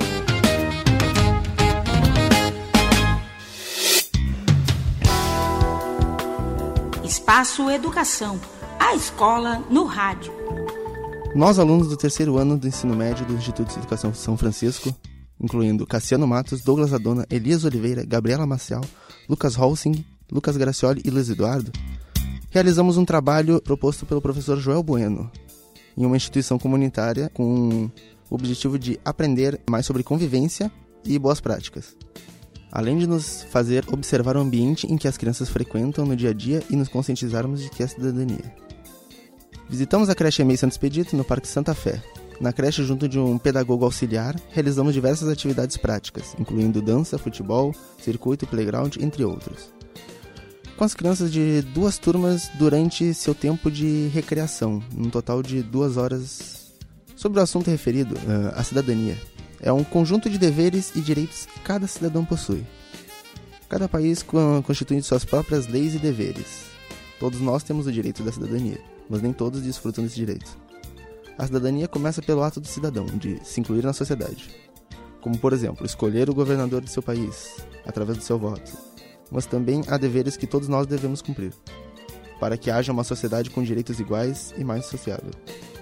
S11: Espaço Educação, a escola no rádio.
S12: Nós, alunos do terceiro ano do ensino médio do Instituto de Educação São Francisco, incluindo Cassiano Matos, Douglas Adona, Elias Oliveira, Gabriela Maciel, Lucas Holsing, Lucas Gracioli e Luiz Eduardo, realizamos um trabalho proposto pelo professor Joel Bueno, em uma instituição comunitária com o objetivo de aprender mais sobre convivência e boas práticas, além de nos fazer observar o ambiente em que as crianças frequentam no dia a dia e nos conscientizarmos de que é cidadania. Visitamos a creche EMEI Santo Expedito no Parque Santa Fé. Na creche, junto de um pedagogo auxiliar, realizamos diversas atividades práticas, incluindo dança, futebol, circuito, playground, entre outros, com as crianças de 2 turmas durante seu tempo de recreação, um total de 2 horas. Sobre o assunto referido, a cidadania. É um conjunto de deveres e direitos que cada cidadão possui. Cada país constitui suas próprias leis e deveres. Todos nós temos o direito da cidadania, mas nem todos desfrutam desse direito. A cidadania começa pelo ato do cidadão, de se incluir na sociedade. Como, por exemplo, escolher o governador de seu país, através do seu voto. Mas também há deveres que todos nós devemos cumprir, para que haja uma sociedade com direitos iguais e mais sociável.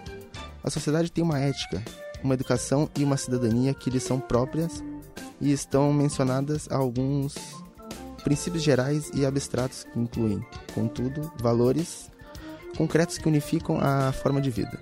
S12: A sociedade tem uma ética, uma educação e uma cidadania que lhes são próprias e estão mencionadas alguns princípios gerais e abstratos que incluem, contudo, valores concretos que unificam a forma de vida.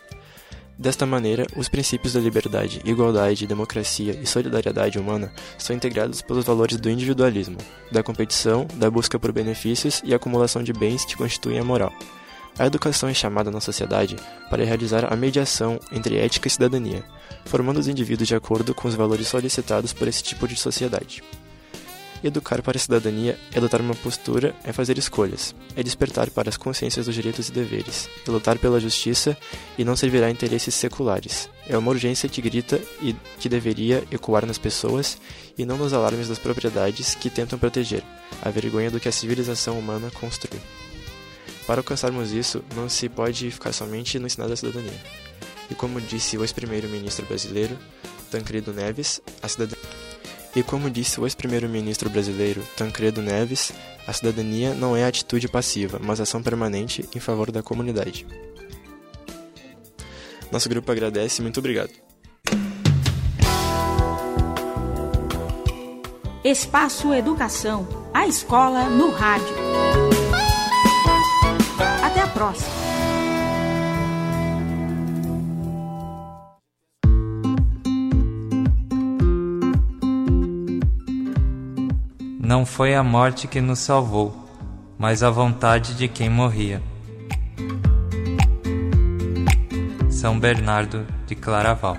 S13: Desta maneira, os princípios da liberdade, igualdade, democracia e solidariedade humana são integrados pelos valores do individualismo, da competição, da busca por benefícios e acumulação de bens que constituem a moral. A educação é chamada na sociedade para realizar a mediação entre ética e cidadania, formando os indivíduos de acordo com os valores solicitados por esse tipo de sociedade. Educar para a cidadania é adotar uma postura, é fazer escolhas, é despertar para as consciências dos direitos e deveres, é lutar pela justiça e não servirá a interesses seculares. É uma urgência que grita e que deveria ecoar nas pessoas e não nos alarmes das propriedades que tentam proteger, a vergonha do que a civilização humana construiu. Para alcançarmos isso, não se pode ficar somente no ensinar da cidadania. E como disse o ex-primeiro-ministro brasileiro, Tancredo Neves, a cidadania não é atitude passiva, mas ação permanente em favor da comunidade. Nosso grupo agradece e muito obrigado.
S11: Espaço Educação, a escola no rádio. Até a próxima.
S14: Não foi a morte que nos salvou, mas a vontade de quem morria. São Bernardo de Claraval.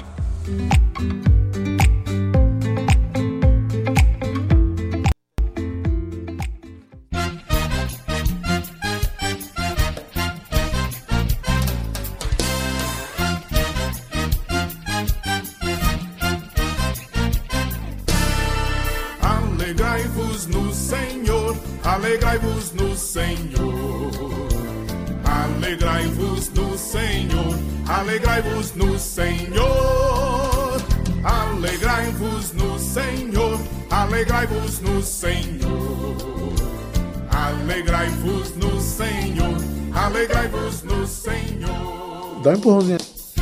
S15: Alegrai-vos no Senhor, alegrai-vos no Senhor. Alegrai-vos no Senhor, alegrai-vos no Senhor. Alegrai-vos no Senhor, alegrai-vos no Senhor. Alegrai-vos no Senhor, alegrai-vos no Senhor.
S2: Dá um empurrãozinho.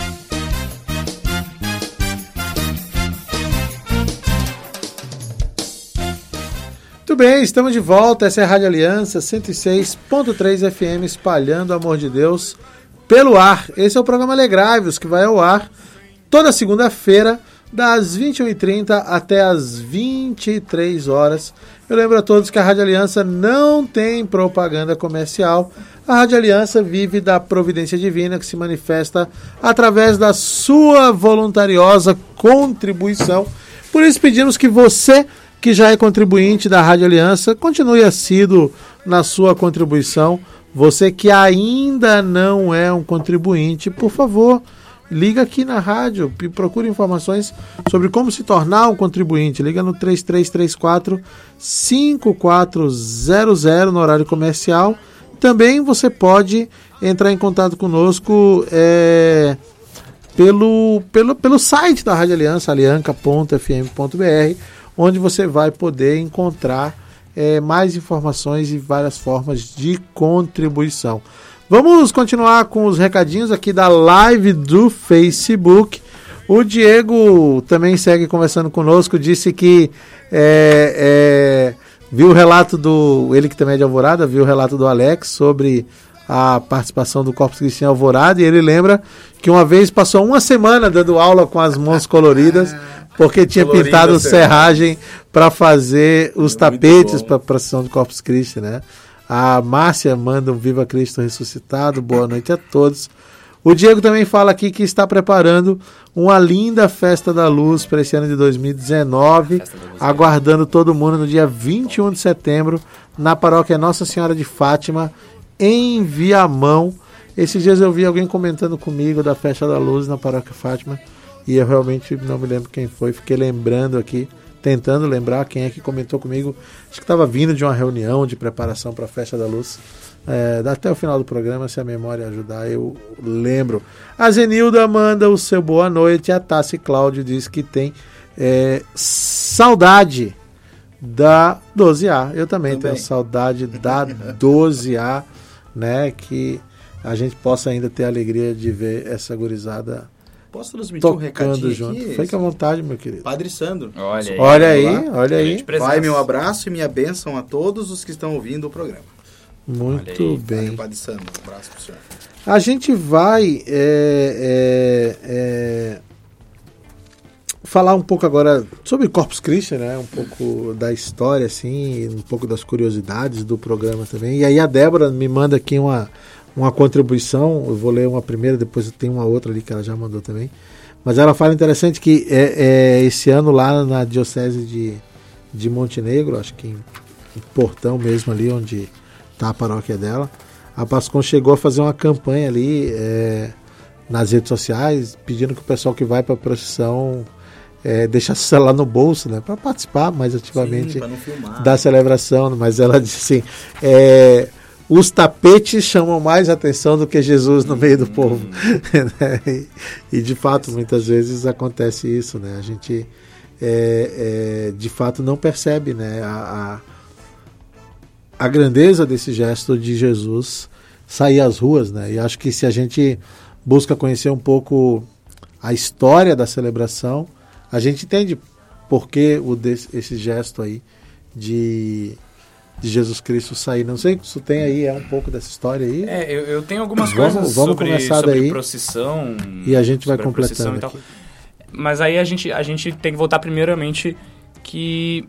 S2: Muito bem, estamos de volta. Essa é a Rádio Aliança 106.3 FM, espalhando o amor de Deus pelo ar. Esse é o programa Alegrai-vos, que vai ao ar toda segunda-feira, das 21h30 até as 23 horas. Eu lembro a todos que a Rádio Aliança não tem propaganda comercial. A Rádio Aliança vive da providência divina, que se manifesta através da sua voluntariosa contribuição. Por isso pedimos que você, que já é contribuinte da Rádio Aliança, continue assíduo na sua contribuição. Você que ainda não é um contribuinte, por favor, liga aqui na rádio e procure informações sobre como se tornar um contribuinte. Liga no 3334-5400 no horário comercial. Também você pode entrar em contato conosco pelo site da Rádio Aliança, alianca.fm.br, onde você vai poder encontrar mais informações e várias formas de contribuição. Vamos continuar com os recadinhos aqui da live do Facebook. O Diego também segue conversando conosco, disse que viu o relato ele que também é de Alvorada, viu o relato do Alex sobre a participação do Corpus Christi em Alvorada, e ele lembra que uma vez passou uma semana dando aula com as mãos coloridas, porque tinha pintado serragem para fazer os tapetes para a procissão do Corpus Christi, né? A Márcia manda um Viva Cristo Ressuscitado, boa noite a todos. O Diego também fala aqui que está preparando uma linda Festa da Luz para esse ano de 2019, aguardando todo mundo no dia 21 de setembro, na paróquia Nossa Senhora de Fátima, em Viamão. Esses dias eu vi alguém comentando comigo da Festa da Luz na paróquia Fátima, e eu realmente não me lembro quem foi, fiquei lembrando aqui, tentando lembrar quem é que comentou comigo. Acho que estava vindo de uma reunião de preparação para a Festa da Luz. Até o final do programa, se a memória ajudar, eu lembro. A Zenilda manda o seu boa noite. A Tassi Cláudio diz que tem saudade da 12A. Eu também tenho saudade da 12A, né? Que a gente possa ainda ter a alegria de ver essa gurizada.
S3: Posso transmitir um recadinho
S2: junto.
S3: Aqui?
S2: Fique à vontade, meu querido.
S3: Padre Sandro.
S2: Olha aí.
S3: Vai, meu abraço e minha bênção a todos os que estão ouvindo o programa.
S2: Muito bem.
S3: Padre Sandro, um abraço pro senhor.
S2: A gente vai falar um pouco agora sobre Corpus Christi, né? Um pouco da história, assim, um pouco das curiosidades do programa também. E aí a Débora me manda aqui uma contribuição. Eu vou ler uma primeira, depois tem uma outra ali que ela já mandou também. Mas ela fala interessante que esse ano lá na Diocese de Montenegro, acho que em Portão mesmo ali, onde está a paróquia dela, a Pascom chegou a fazer uma campanha ali nas redes sociais, pedindo que o pessoal que vai para a procissão deixasse o celular no bolso, né, para participar mais ativamente da celebração. Mas ela disse assim, os tapetes chamam mais atenção do que Jesus no meio do povo. E de fato, muitas vezes acontece isso, né? A gente de fato não percebe, né, a grandeza desse gesto de Jesus sair às ruas, né? E acho que se a gente busca conhecer um pouco a história da celebração, a gente entende por que esse gesto aí de Jesus Cristo sair. Não sei se tem aí um pouco dessa história aí.
S4: Eu tenho algumas coisas sobre procissão.
S2: E a gente vai completando
S4: aqui. Mas aí a gente tem que voltar primeiramente que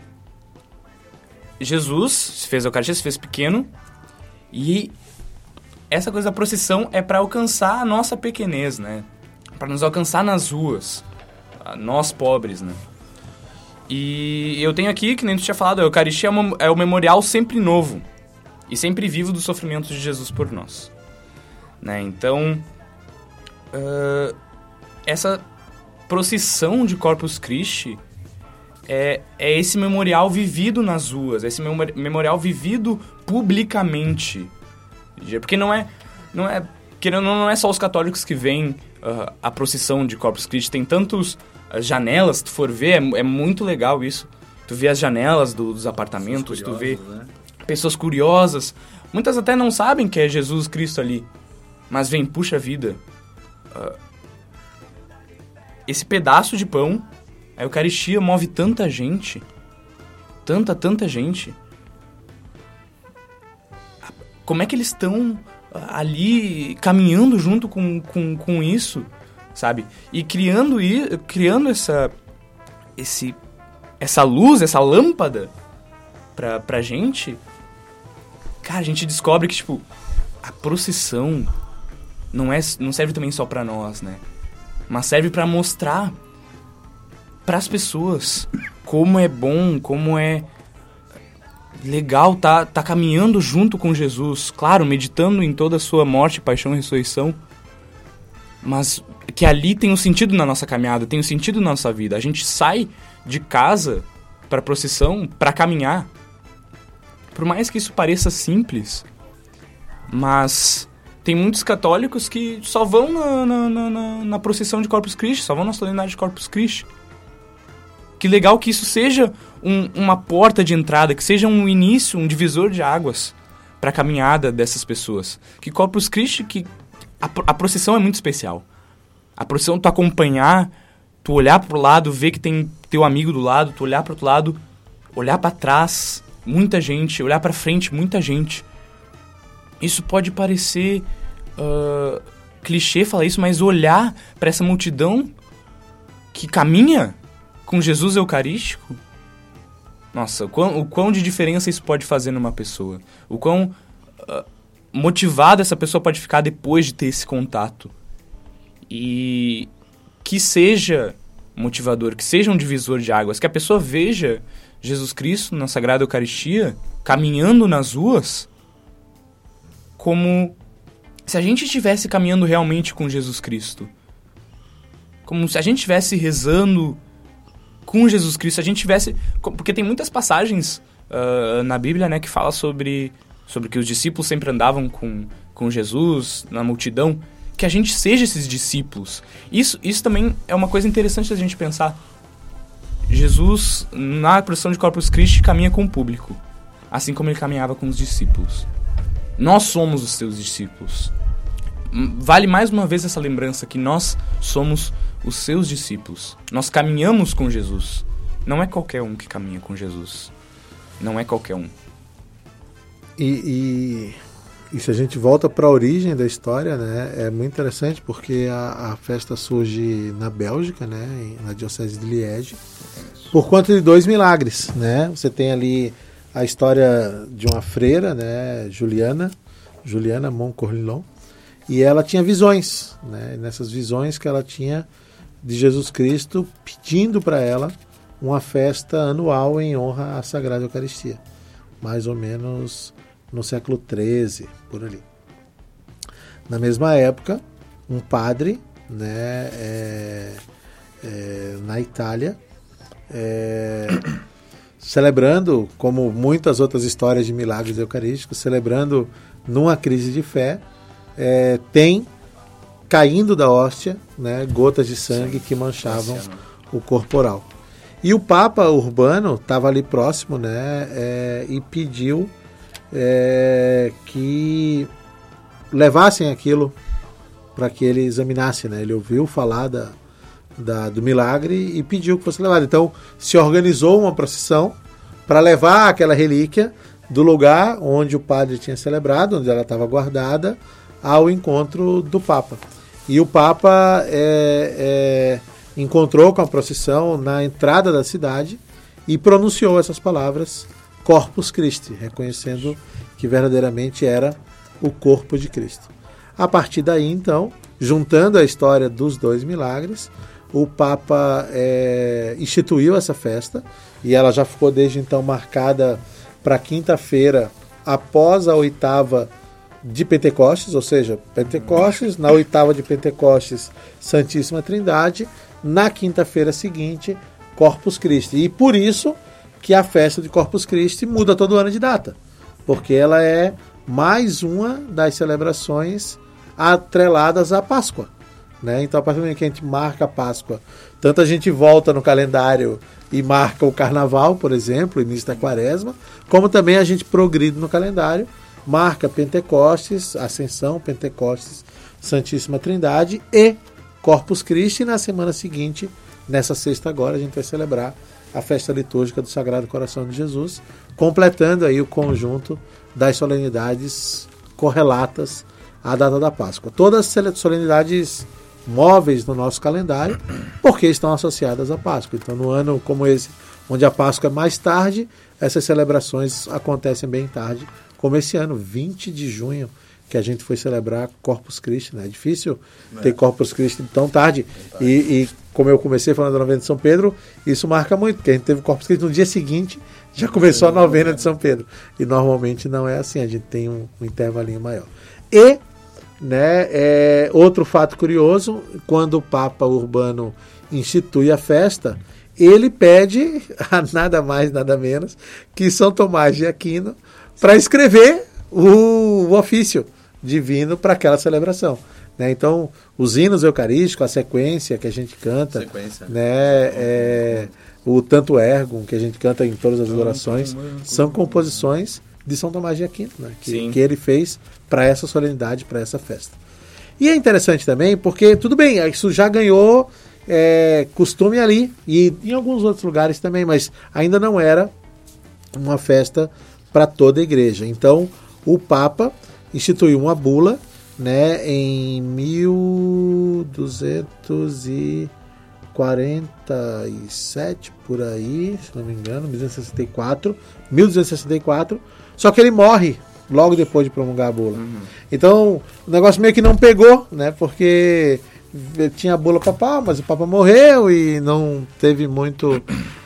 S4: Jesus se fez a Eucaristia, se fez pequeno, e essa coisa da procissão é para alcançar a nossa pequenez, né? Para nos alcançar nas ruas, nós pobres, né? E eu tenho aqui, que nem tu tinha falado, a Eucaristia é o memorial sempre novo e sempre vivo dos sofrimentos de Jesus por nós, né? Então, essa procissão de Corpus Christi é esse memorial vivido nas ruas, esse memorial vivido publicamente. Porque não é só os católicos que veem a procissão de Corpus Christi. Tem tantos janelas, se tu for ver, é muito legal isso. Tu vê as janelas dos apartamentos, tu vê pessoas curiosas. Muitas até não sabem que é Jesus Cristo ali, mas vem, puxa vida, esse pedaço de pão, a Eucaristia move tanta gente, tanta gente. Como é que eles estão ali caminhando junto com isso, sabe? E criando essa luz, essa lâmpada pra gente. Cara, a gente descobre que, tipo, a procissão não serve também só pra nós, né? Mas serve pra mostrar pras pessoas como é bom, como é legal tá caminhando junto com Jesus, claro, meditando em toda a sua morte, paixão e ressurreição, mas que ali tem um sentido na nossa caminhada, tem um sentido na nossa vida. A gente sai de casa pra procissão, pra caminhar. Por mais que isso pareça simples, mas Tem muitos católicos que só vão na procissão de Corpus Christi, só vão na solenidade de Corpus Christi. Que legal que isso seja uma porta de entrada, que seja um início, um divisor de águas para a caminhada dessas pessoas. Que Corpus Christi, que a procissão é muito especial. A procissão, tu acompanhar, tu olhar pro lado, ver que tem teu amigo do lado, tu olhar pro outro lado, olhar para trás, muita gente, olhar para frente, muita gente. Isso pode parecer clichê falar isso, mas olhar para essa multidão que caminha com Jesus Eucarístico, nossa, o quão de diferença isso pode fazer numa pessoa. O quão motivada essa pessoa pode ficar depois de ter esse contato. E que seja motivador, que seja um divisor de águas, que a pessoa veja Jesus Cristo na Sagrada Eucaristia, caminhando nas ruas, como se a gente estivesse caminhando realmente com Jesus Cristo. Como se a gente estivesse rezando com Jesus Cristo, a gente tivesse... Porque tem muitas passagens na Bíblia, né, que fala sobre que os discípulos sempre andavam com Jesus, na multidão, que a gente seja esses discípulos. Isso também é uma coisa interessante da gente pensar. Jesus, na procissão de Corpus Christi, caminha com o público, assim como ele caminhava com os discípulos. Nós somos os seus discípulos. Vale mais uma vez essa lembrança que nós somos os seus discípulos. Nós caminhamos com Jesus. Não é qualquer um que caminha com Jesus. Não é qualquer um.
S2: E se a gente volta para a origem da história, né, é muito interessante porque a festa surge na Bélgica, né, na Diocese de Liege, por conta de 2 milagres, né? Você tem ali a história de uma freira, né, Juliana Montcornillon, e ela tinha visões, né? E nessas visões que ela tinha de Jesus Cristo pedindo para ela uma festa anual em honra à Sagrada Eucaristia, mais ou menos no século XIII, por ali. Na mesma época, um padre, né, na Itália, celebrando, como muitas outras histórias de milagres eucarísticos, celebrando numa crise de fé, tem caindo da hóstia, né, gotas de sangue que manchavam o corporal. E o Papa Urbano estava ali próximo, né, e pediu que levassem aquilo para que ele examinasse, né? Ele ouviu falar do milagre e pediu que fosse levado. Então se organizou uma procissão para levar aquela relíquia do lugar onde o padre tinha celebrado, onde ela estava guardada, ao encontro do Papa. E o Papa encontrou com a procissão na entrada da cidade e pronunciou essas palavras Corpus Christi, reconhecendo que verdadeiramente era o corpo de Cristo. A partir daí, então, juntando a história dos 2 milagres, o Papa instituiu essa festa, e ela já ficou desde então marcada para quinta-feira após a 8ª de Pentecostes, ou seja, Pentecostes, na 8ª de Pentecostes, Santíssima Trindade, na quinta-feira seguinte, Corpus Christi. E por isso que a festa de Corpus Christi muda todo ano de data, porque ela é mais uma das celebrações atreladas à Páscoa, né? Então, a partir do momento que a gente marca a Páscoa, tanto a gente volta no calendário e marca o Carnaval, por exemplo, o início da Quaresma, como também a gente progride no calendário, marca Pentecostes, Ascensão, Pentecostes, Santíssima Trindade e Corpus Christi, e na semana seguinte, nessa sexta agora, a gente vai celebrar a festa litúrgica do Sagrado Coração de Jesus, completando aí o conjunto das solenidades correlatas à data da Páscoa. Todas as solenidades móveis no nosso calendário, porque estão associadas à Páscoa. Então, no ano como esse, onde a Páscoa é mais tarde, essas celebrações acontecem bem tarde, como esse ano, 20 de junho, que a gente foi celebrar Corpus Christi, né? É difícil ter Corpus Christi tão tarde. E como eu comecei falando da novena de São Pedro, isso marca muito, porque a gente teve Corpus Christi no dia seguinte, já começou a novena de São Pedro. E normalmente não é assim, a gente tem um intervalinho maior. E, né, outro fato curioso, quando o Papa Urbano institui a festa, ele pede a nada mais, nada menos que São Tomás de Aquino para escrever o ofício, divino para aquela celebração. Né? Então, os hinos eucarísticos, a sequência que a gente canta, né? O Tantum Ergo, que a gente canta em todas as adorações, são composições de São Tomás de Aquino, né? que ele fez para essa solenidade, para essa festa. E é interessante também porque, tudo bem, isso já ganhou costume ali e em alguns outros lugares também, mas ainda não era uma festa para toda a igreja. Então, o Papa instituiu uma bula, né, em 1247, por aí, se não me engano, 1264, só que ele morre logo depois de promulgar a bula. Então, o negócio meio que não pegou, né, porque tinha a bula papal, mas o Papa morreu e não teve muito...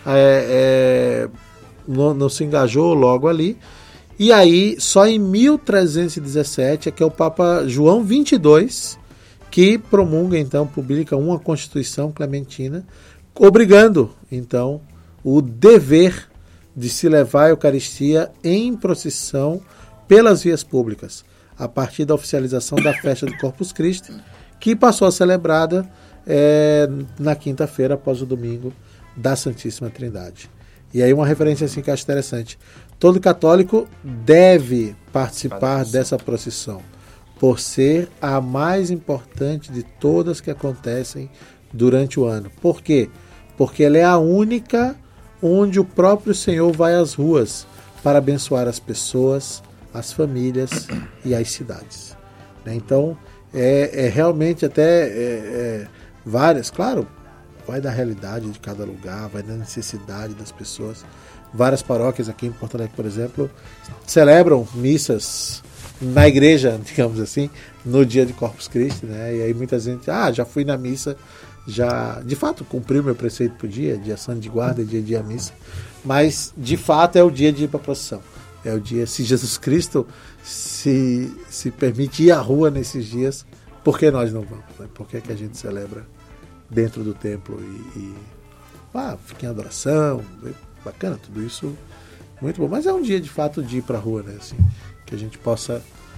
S2: não se engajou logo ali. E aí, só em 1317 é que é o Papa João XXII que promulga, então, publica uma Constituição Clementina, obrigando, então, o dever de se levar a Eucaristia em procissão pelas vias públicas, a partir da oficialização da festa do Corpus Christi, que passou a ser celebrada na quinta-feira, após o domingo da Santíssima Trindade. E aí uma referência assim que eu acho interessante. Todo católico deve participar dessa procissão, por ser a mais importante de todas que acontecem durante o ano. Por quê? Porque ela é a única onde o próprio Senhor vai às ruas para abençoar as pessoas, as famílias e as cidades. Então, realmente até várias, claro, vai da realidade de cada lugar, vai da necessidade das pessoas. Várias paróquias aqui em Porto Alegre, por exemplo, celebram missas na igreja, digamos assim, no dia de Corpus Christi, né? E aí muita gente, já fui na missa, já, de fato, cumpri o meu preceito pro dia santo de guarda, dia a missa, mas, de fato, é o dia de ir para a procissão. É o dia, se Jesus Cristo se permite ir à rua nesses dias, por que nós não vamos? Né? Por que a gente celebra dentro do templo e fica em adoração, bacana, tudo isso muito bom, mas é um dia de fato de ir para a rua, né? Assim, que a gente possa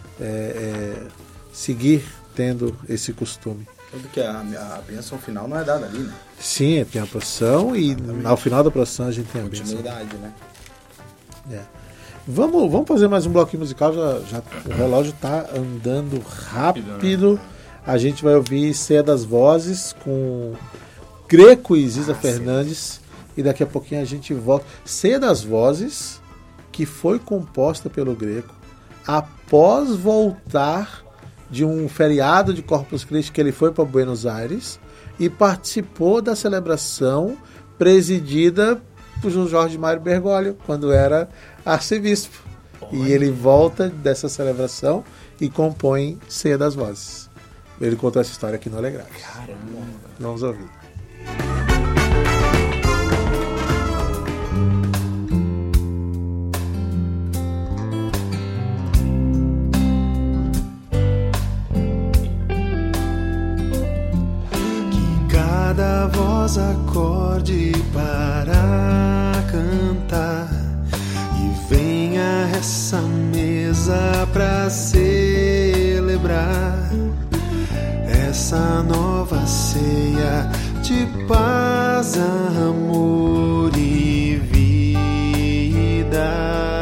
S2: seguir tendo esse costume.
S3: Tanto que a bênção final não é dada ali, né?
S2: Sim, tem a procissão e ao final da procissão a gente tem a bênção.
S3: Né?
S2: Vamos fazer mais um bloquinho musical, já o relógio está andando rápido. A gente vai ouvir Ceia das Vozes com Greco e Ziza Fernandes. E daqui a pouquinho a gente volta. Ceia das Vozes, que foi composta pelo Greco após voltar de um feriado de Corpus Christi que ele foi para Buenos Aires e participou da celebração presidida por Jorge Mário Bergoglio, quando era arcebispo. E ele volta dessa celebração e compõe Ceia das Vozes. Ele contou essa história aqui no Alegrave.
S4: Caramba!
S2: Vamos ouvir.
S9: Cada voz acorde para cantar e venha essa mesa para celebrar essa nova ceia de paz, amor e vida.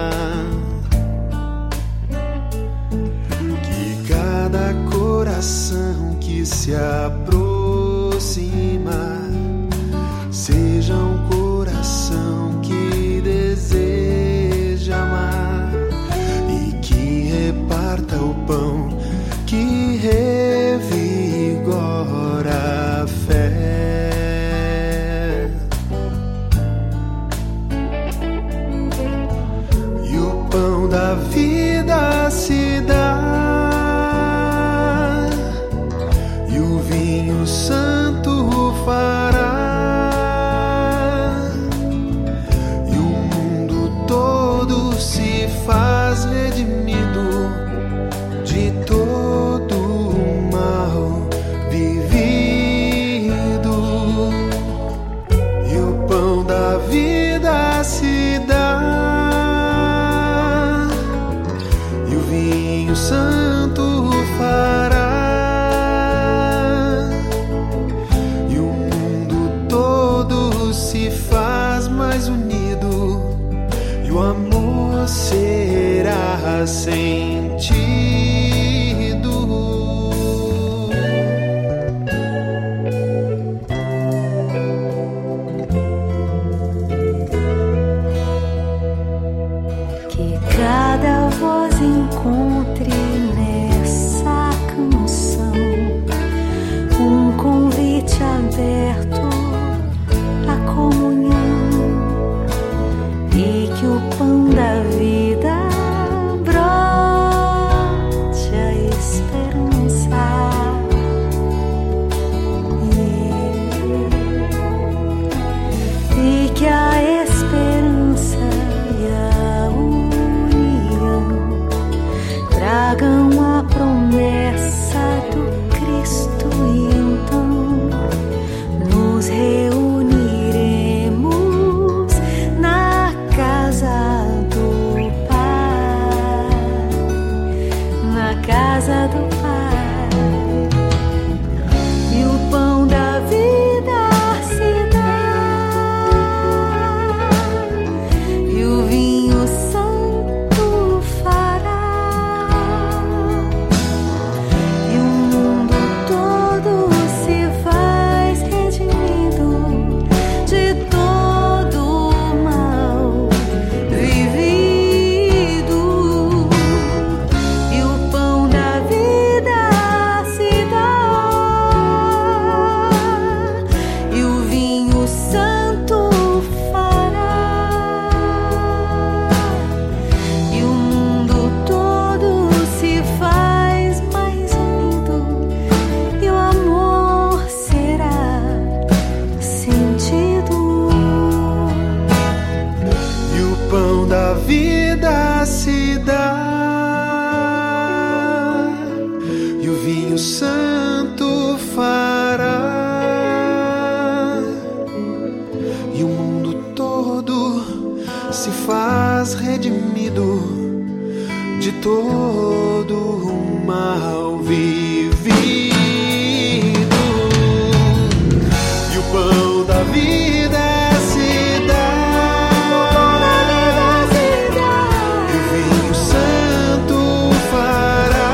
S9: Que cada coração que se seja um coração que deseja amar e que reparta o pão que revigora a fé. E o pão da vida se dá e o vinho santo fará
S16: sentido.
S17: Que cada voz encontre nessa canção um convite aberto à comunhão, e que o pão da vida brote a esperança, e que a esperança e a união tragam a promessa do Cristo, e então nos reuniremos na casa do Pai, na casa do Pai, e o pão da vida se dá, e o vinho santo fará, e o mundo todo se faz redimido de todo mal vivido, e o pão da vida se dá, e o vinho santo fará, e o mundo todo se faz mais unido, e o amor será sentido.
S16: E o pão da vida se dá, e o vinho santo fará, e o mundo todo se faz redimido de todo o mal vivido. E o pão da vida se dá, e o vinho santo fará,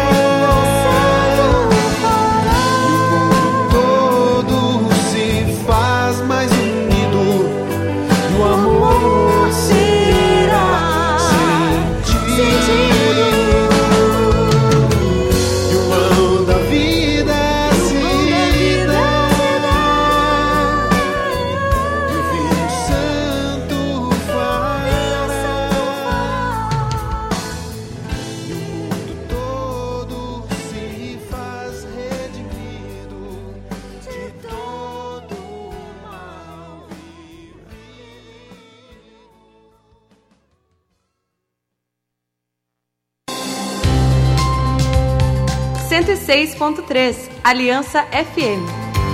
S16: e o mundo todo se faz mais unido, e o amor será sentido. E o pão da vida se dá, e o vinho santo fará, e o mundo todo se faz redimido de todo o mal vivido.
S6: 106.3 Aliança FM.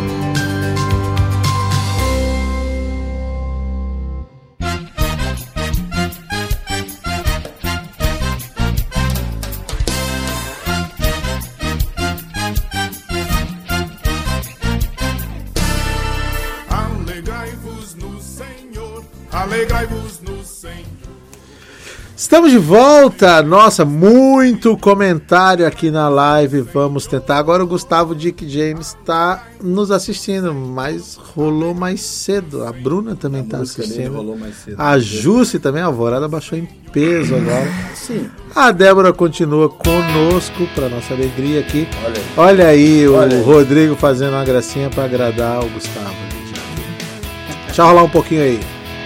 S15: Alegrai-vos no Senhor, alegrai-vos no Senhor.
S2: Estamos de volta. Nossa, muito comentário aqui na live. Vamos tentar. Agora o Gustavo Dick James está nos assistindo, mas rolou mais cedo. A Bruna também está assistindo.
S3: Rolou mais cedo.
S2: A Jussi também, a Alvorada baixou em peso agora.
S3: Sim.
S2: A Débora continua conosco, para nossa alegria aqui. Olha aí o Rodrigo fazendo uma gracinha para agradar o Gustavo. Deixa eu rolar um pouquinho aí.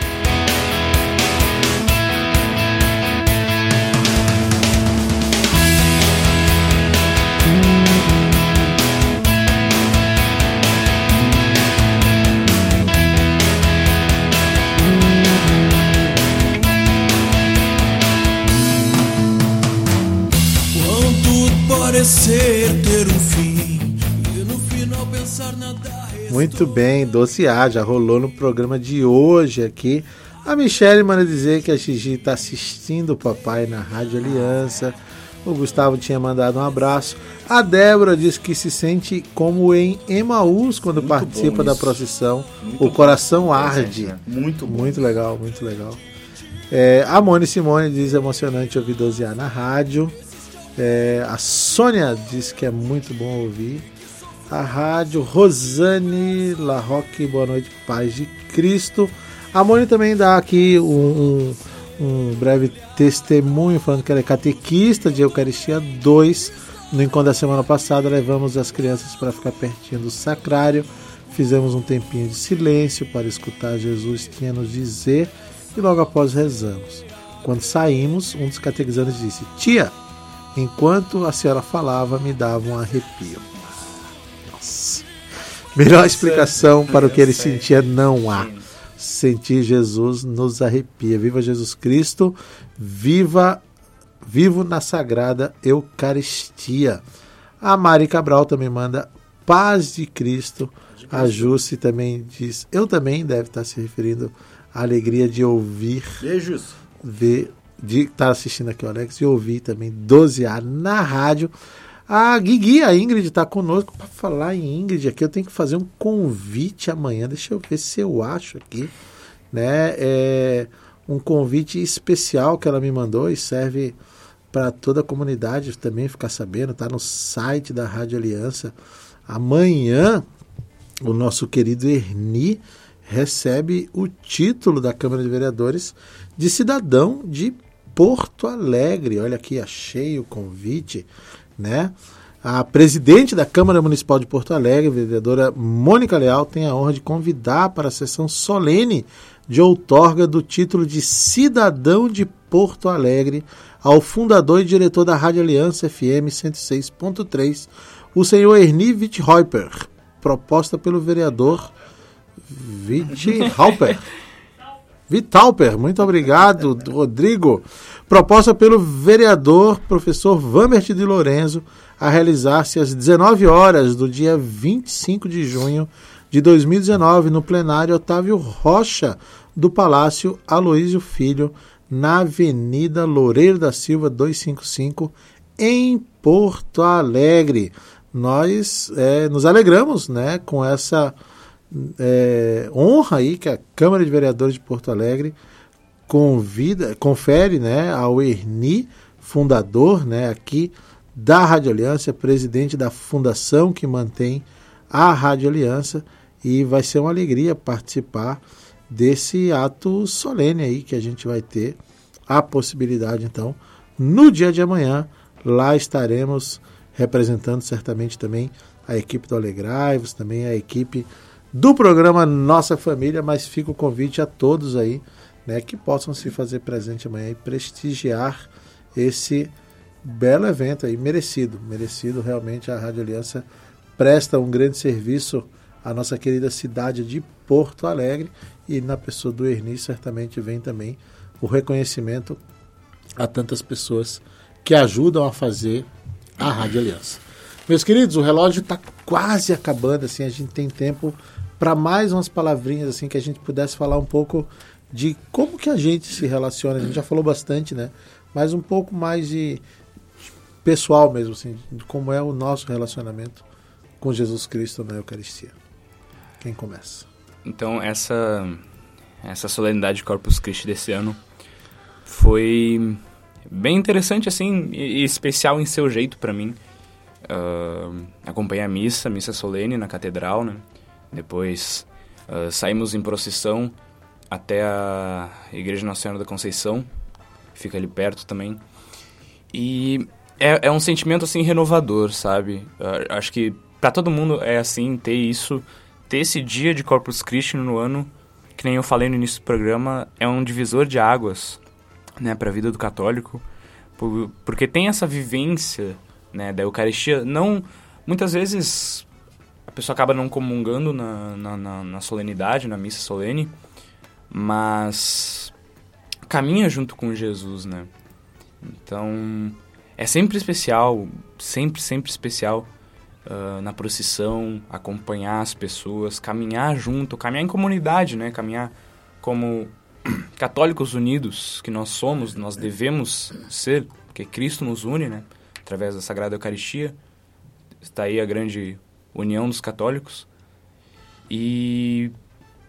S9: Parecer ter um fim e no final pensar nada.
S2: Muito bem, Doce A, já rolou no programa de hoje aqui. A Michele manda dizer que a Gigi está assistindo o papai na Rádio Aliança. O Gustavo tinha mandado um abraço. A Débora diz que se sente como em Emaús quando participa da procissão. O coração arde.
S3: Muito bom.
S2: Muito legal, muito legal. A Mone Simone diz emocionante ouvir 12A na rádio. A Sônia diz que é muito bom ouvir a rádio. Rosane Larroque, boa noite, paz de Cristo. A Mone também dá aqui um breve testemunho falando que ela é catequista de Eucaristia 2. No encontro da semana passada levamos as crianças para ficar pertinho do sacrário, fizemos um tempinho de silêncio para escutar Jesus tinha a nos dizer e logo após rezamos. Quando saímos, um dos catequizandos disse: tia, enquanto a senhora falava me dava um arrepio. Nossa. Melhor explicação para o que ele sentia não há. Sentir Jesus nos arrepia. Viva Jesus Cristo, vivo na Sagrada Eucaristia. A Mari Cabral também manda paz de Cristo. A Jussi também diz, eu também, deve estar se referindo à alegria de ouvir.
S3: Beijos.
S2: De estar assistindo aqui o Alex e ouvir também 12A na rádio. A Guigui, a Ingrid, está conosco. Para falar em Ingrid aqui, eu tenho que fazer um convite amanhã. Deixa eu ver se eu acho aqui. Né? Um convite especial que ela me mandou e serve para toda a comunidade também ficar sabendo. Está no site da Rádio Aliança. Amanhã, o nosso querido Erni recebe o título da Câmara de Vereadores de cidadão de Porto Alegre. Olha aqui, achei o convite, né? A presidente da Câmara Municipal de Porto Alegre, a vereadora Mônica Leal, tem a honra de convidar para a sessão solene de outorga do título de cidadão de Porto Alegre ao fundador e diretor da Rádio Aliança FM 106.3, o senhor Erni Witthauper, proposta pelo vereador Witthauper, muito obrigado, Rodrigo. Proposta pelo vereador professor Vambert de Lorenzo a realizar-se às 19 horas do dia 25 de junho de 2019 no plenário Otávio Rocha do Palácio Aloísio Filho, na Avenida Loureiro da Silva 255, em Porto Alegre. Nós nos alegramos, né, com essa honra aí que a Câmara de Vereadores de Porto Alegre confere, né, ao Erni, fundador, né, aqui da Rádio Aliança, presidente da fundação que mantém a Rádio Aliança, e vai ser uma alegria participar desse ato solene aí que a gente vai ter a possibilidade. Então, no dia de amanhã, lá estaremos representando certamente também a equipe do Alegrai-vos, também a equipe do programa Nossa Família, mas fica o convite a todos aí, né, que possam se fazer presente amanhã e prestigiar esse belo evento aí, merecido realmente. A Rádio Aliança presta um grande serviço à nossa querida cidade de Porto Alegre, e na pessoa do Erni certamente vem também o reconhecimento a tantas pessoas que ajudam a fazer a Rádio Aliança. Meus queridos, o relógio está quase acabando, assim, a gente tem tempo para mais umas palavrinhas, assim, que a gente pudesse falar um pouco de como que a gente se relaciona. A gente já falou bastante, né? Mas um pouco mais de pessoal mesmo, assim, de como é o nosso relacionamento com Jesus Cristo na Eucaristia. Quem começa?
S4: Então, essa solenidade de Corpus Christi desse ano foi bem interessante, assim, e especial em seu jeito para mim. Acompanhei a missa solene na catedral, né? Depois saímos em procissão até a Igreja Nossa Senhora da Conceição, fica ali perto também. E é um sentimento, assim, renovador, sabe? Acho que para todo mundo é assim, ter esse dia de Corpus Christi no ano, que nem eu falei no início do programa, é um divisor de águas, né, para a vida do católico, porque tem essa vivência, né, da Eucaristia. Não, muitas vezes a pessoa acaba não comungando na solenidade, na missa solene, mas caminha junto com Jesus, né? Então é sempre especial, sempre especial, na procissão, acompanhar as pessoas, caminhar junto, caminhar em comunidade, né? Caminhar como católicos unidos que nós somos, nós devemos ser, porque Cristo nos une, né? Através da Sagrada Eucaristia. Está aí a grande união dos católicos. E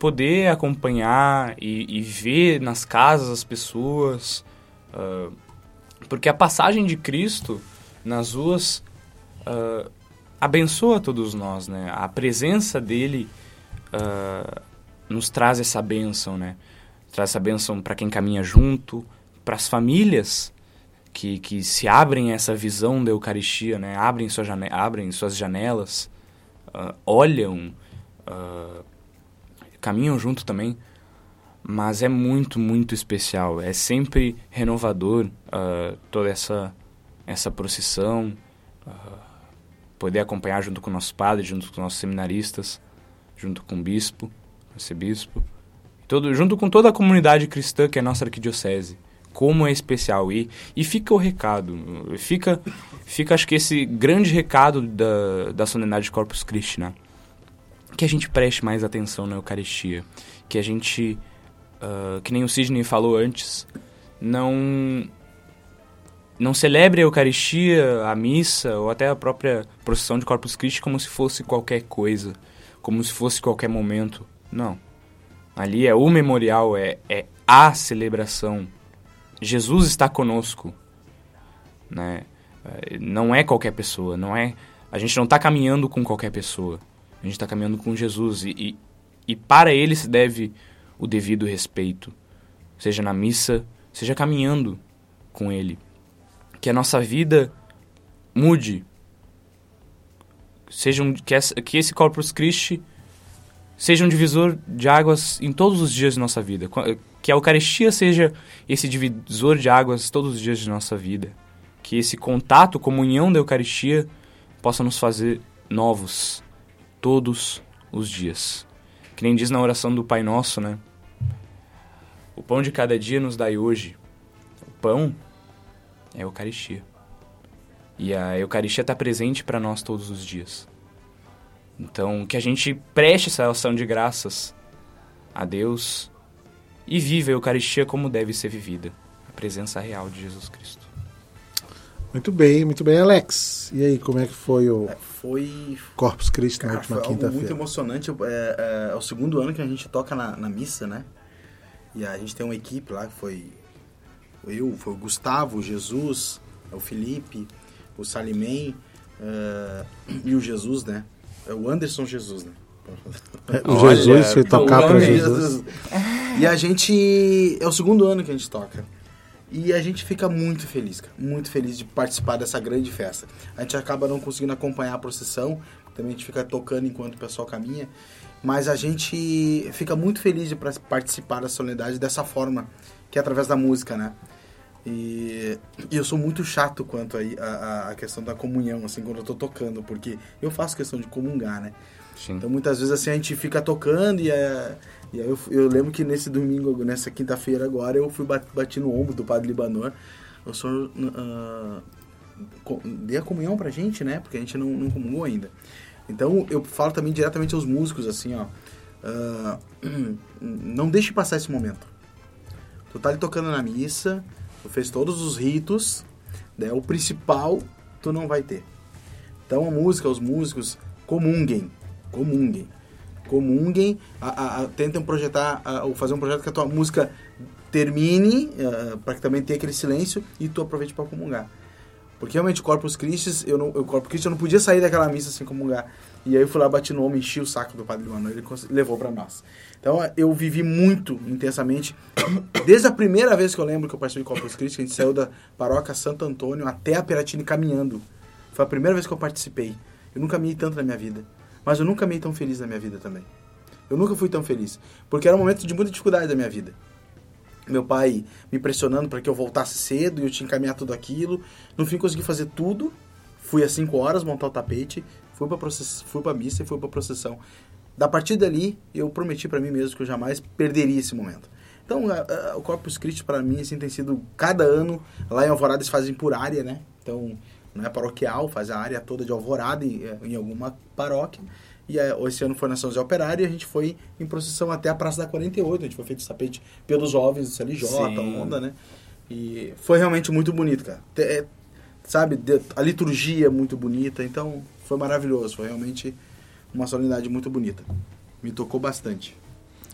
S4: poder acompanhar e ver nas casas as pessoas, porque a passagem de Cristo nas ruas abençoa todos nós, né? A presença dele nos traz essa bênção, né? Traz essa bênção para quem caminha junto, para as famílias que se abrem a essa visão da Eucaristia, né? Abrem suas janelas, olham, caminham junto também. Mas é muito, muito especial. É sempre renovador toda essa procissão, poder acompanhar junto com o nosso padre, junto com os nossos seminaristas, junto com o bispo, o arcebispo, junto com toda a comunidade cristã que é a nossa arquidiocese. Como é especial. E fica o recado, fica acho que esse grande recado da solenidade de Corpus Christi, né? Que a gente preste mais atenção na Eucaristia, que a gente... que nem o Sidney falou antes, não celebre a Eucaristia, a missa ou até a própria procissão de Corpus Christi como se fosse qualquer coisa, como se fosse qualquer momento. Não. Ali é o memorial, é a celebração. Jesus está conosco, né? Não é qualquer pessoa, a gente não está caminhando com qualquer pessoa, a gente está caminhando com Jesus e para ele se deve o devido respeito, seja na missa, seja caminhando com ele. Que a nossa vida mude, que esse Corpus Christi seja um divisor de águas em todos os dias de nossa vida, que a Eucaristia seja esse divisor de águas todos os dias de nossa vida, que esse contato, comunhão da Eucaristia possa nos fazer novos todos os dias. Que nem diz na oração do Pai Nosso, né? O pão de cada dia nos dai hoje. O pão é a Eucaristia. E a Eucaristia está presente para nós todos os dias. Então, que a gente preste essa ação de graças a Deus e viva a Eucaristia como deve ser vivida. A presença real de Jesus Cristo.
S2: Muito bem, Alex. E aí, como é que foi o Corpus Christi na última quinta-feira?
S3: Foi muito emocionante. É o segundo ano que a gente toca na missa, né? E a gente tem uma equipe lá que foi o Gustavo, o Jesus, o Felipe, o Salimem e o Jesus, né? É o Anderson Jesus, né?
S2: O Jesus, foi tocar para Jesus.
S3: E a gente... É o segundo ano que a gente toca. E a gente fica muito feliz, cara. Muito feliz de participar dessa grande festa. A gente acaba não conseguindo acompanhar a procissão. Também a gente fica tocando enquanto o pessoal caminha. Mas a gente fica muito feliz de participar da solenidade dessa forma, que é através da música, né? E eu sou muito chato quanto a questão da comunhão, assim, quando eu tô tocando, porque eu faço questão de comungar, né? Sim. Então, muitas vezes, assim, a gente fica tocando e aí eu lembro que nesse domingo, nessa quinta-feira agora, eu fui bati no ombro do Padre Libanor. O senhor dê a comunhão pra gente, né? Porque a gente não comungou ainda. Então, eu falo também diretamente aos músicos, assim, ó. Não deixe passar esse momento. Tu tá ali tocando na missa, tu fez todos os ritos, né? O principal tu não vai ter. Então, a música, os músicos, comunguem. Tentem projetar, ou fazer um projeto que a tua música termine, para que também tenha aquele silêncio e tu aproveite para comungar. Porque realmente o Corpus Christi, eu não podia sair daquela missa sem comungar. E aí eu fui lá, bati no ombro, enchi o saco do Padre Manuel, ele levou para nós. Então eu vivi muito intensamente, desde a primeira vez que eu lembro que eu participei do Corpus Christi, que a gente saiu da paróquia Santo Antônio até a Peratini caminhando. Foi a primeira vez que eu participei. Eu nunca caminhei tanto na minha vida. Mas eu nunca caminhei tão feliz na minha vida também. Eu nunca fui tão feliz. Porque era um momento de muita dificuldade da minha vida. Meu pai me pressionando para que eu voltasse cedo e eu tinha que encaminhar tudo aquilo. No fim, consegui fazer tudo. Fui às 5 horas montar o tapete. Fui pra missa e fui pra procissão. Da partir dali, eu prometi para mim mesmo que eu jamais perderia esse momento. Então, o Corpus Christi para mim assim, tem sido cada ano. Lá em Alvorada eles fazem por área, né? Então, não é paroquial, faz a área toda de Alvorada em alguma paróquia. E esse ano foi na São José Operário e a gente foi em procissão até a Praça da 48. A gente foi feito esse tapete pelos jovens do CLJ, Onda, né? E foi realmente muito bonito, cara. Sabe, a liturgia é muito bonita, então foi maravilhoso. Foi realmente uma solenidade muito bonita. Me tocou bastante.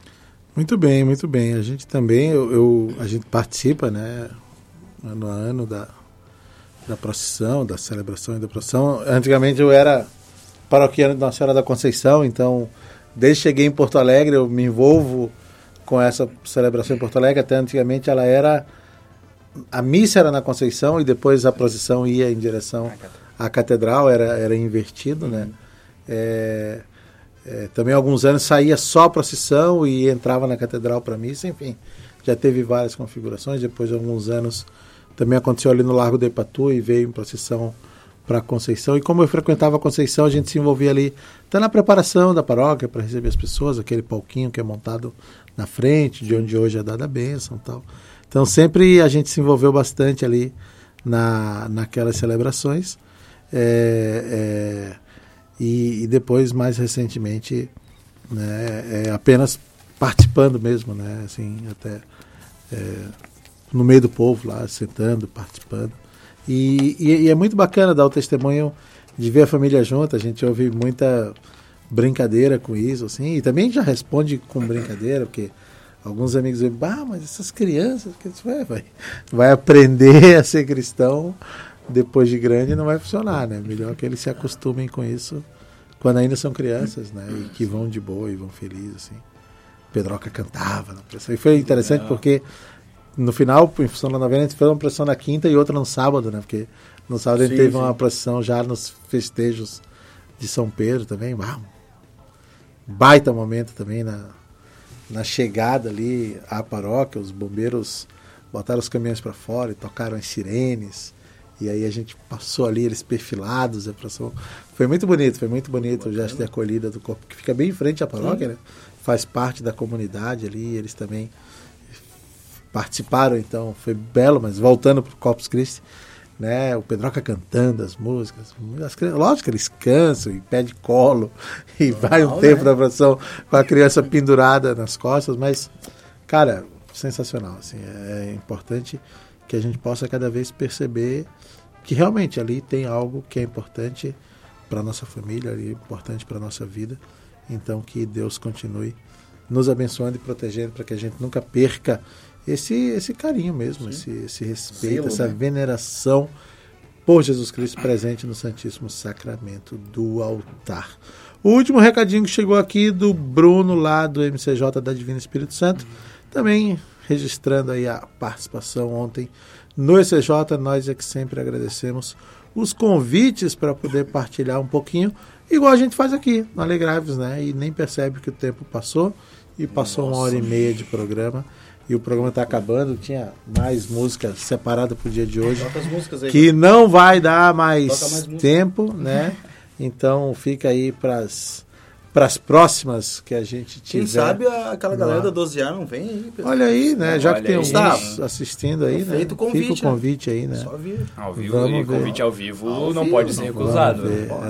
S2: Muito bem, muito bem. A gente também, a gente participa, né, ano a ano da procissão, da celebração e da procissão. Antigamente eu era paroquiano de Nossa Senhora da Conceição, então desde que cheguei em Porto Alegre eu me envolvo com essa celebração em Porto Alegre. Até antigamente a missa era na Conceição e depois a procissão ia em direção à catedral, era invertido, né? Também há alguns anos saía só a procissão e entrava na catedral para missa, enfim, já teve várias configurações. Depois de alguns anos também aconteceu ali no Largo do Ipatu e veio em procissão para Conceição. E como eu frequentava a Conceição, a gente se envolvia ali até na preparação da paróquia para receber as pessoas, aquele palquinho que é montado na frente, de onde hoje é dada a bênção e tal. Então sempre a gente se envolveu bastante ali naquelas celebrações. E depois, mais recentemente, né, apenas participando mesmo, né, assim, até no meio do povo lá, sentando, participando. E é muito bacana dar o testemunho de ver a família junta. A gente ouve muita brincadeira com isso, assim, e também já responde com brincadeira, porque alguns amigos dizem, mas essas crianças, vai aprender a ser cristão depois de grande, não vai funcionar, né? Melhor que eles se acostumem com isso quando ainda são crianças, né? E que vão de boa e vão felizes, assim. Pedroca cantava na procissão. E foi interessante porque no final, em função da novena, a gente fez uma procissão na quinta e outra no sábado, né? Porque no sábado a gente teve uma procissão já nos festejos de São Pedro também. Baita momento também na chegada ali à paróquia. Os bombeiros botaram os caminhões para fora e tocaram as sirenes. E aí a gente passou ali, eles perfilados. Foi muito bonito o gesto de acolhida do corpo, que fica bem em frente à paróquia, né? Faz parte da comunidade ali, eles também participaram, então foi belo. Mas voltando para o Corpus Christi, né? O Pedroca cantando as músicas, lógico que eles cansam e pede colo e vai um tempo da procissão com a criança pendurada nas costas, mas, cara, sensacional, assim, é importante que a gente possa cada vez perceber que realmente ali tem algo que é importante para a nossa família, ali, importante para a nossa vida. Então que Deus continue nos abençoando e protegendo para que a gente nunca perca esse carinho mesmo, esse respeito, essa veneração por Jesus Cristo presente no Santíssimo Sacramento do altar. O último recadinho que chegou aqui do Bruno, lá do MCJ da Divino Espírito Santo, também registrando aí a participação ontem no ECJ. Nós é que sempre agradecemos os convites para poder partilhar um pouquinho, igual a gente faz aqui no Alegrai-vos, né? E nem percebe que o tempo passou, e passou 1h30 de programa, e o programa está acabando. Tinha mais música separada para o dia de hoje, aí, que não vai dar mais tempo, né? Então fica aí para as próximas que a gente tiver.
S3: Quem sabe aquela galera da 12A não vem aí. Pessoal.
S2: Olha aí, né? Já que tem alguns assistindo aí, né?
S3: Feito o convite,
S2: fica o convite aí, né?
S3: Só vir.
S4: Ao vivo, e convite ao vivo não pode ser recusado.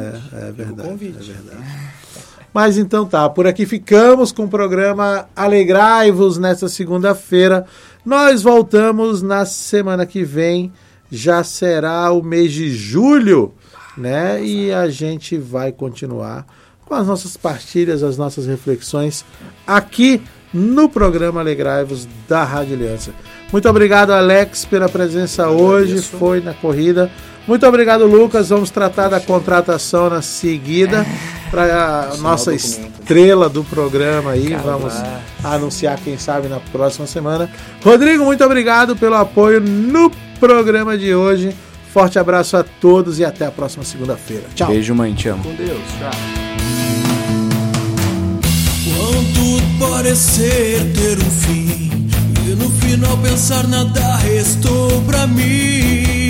S2: É verdade, é verdade. Mas então tá, por aqui ficamos com o programa Alegrai-vos nesta segunda-feira. Nós voltamos na semana que vem, já será o mês de julho, né? E a gente vai continuar com as nossas partilhas, as nossas reflexões aqui no programa Alegrai-vos da Rádio Aliança. Muito obrigado, Alex, pela presença hoje, foi na corrida. Muito obrigado, Lucas. Vamos tratar da contratação na seguida para a nossa estrela do programa aí. Vamos anunciar, quem sabe, na próxima semana. Rodrigo, muito obrigado pelo apoio no programa de hoje. Forte abraço a todos e até a próxima segunda-feira. Tchau.
S4: Beijo, mãe. Te amo.
S3: Com Deus. Tchau.
S9: Quando tudo parecer ter um fim e no final pensar nada restou pra mim,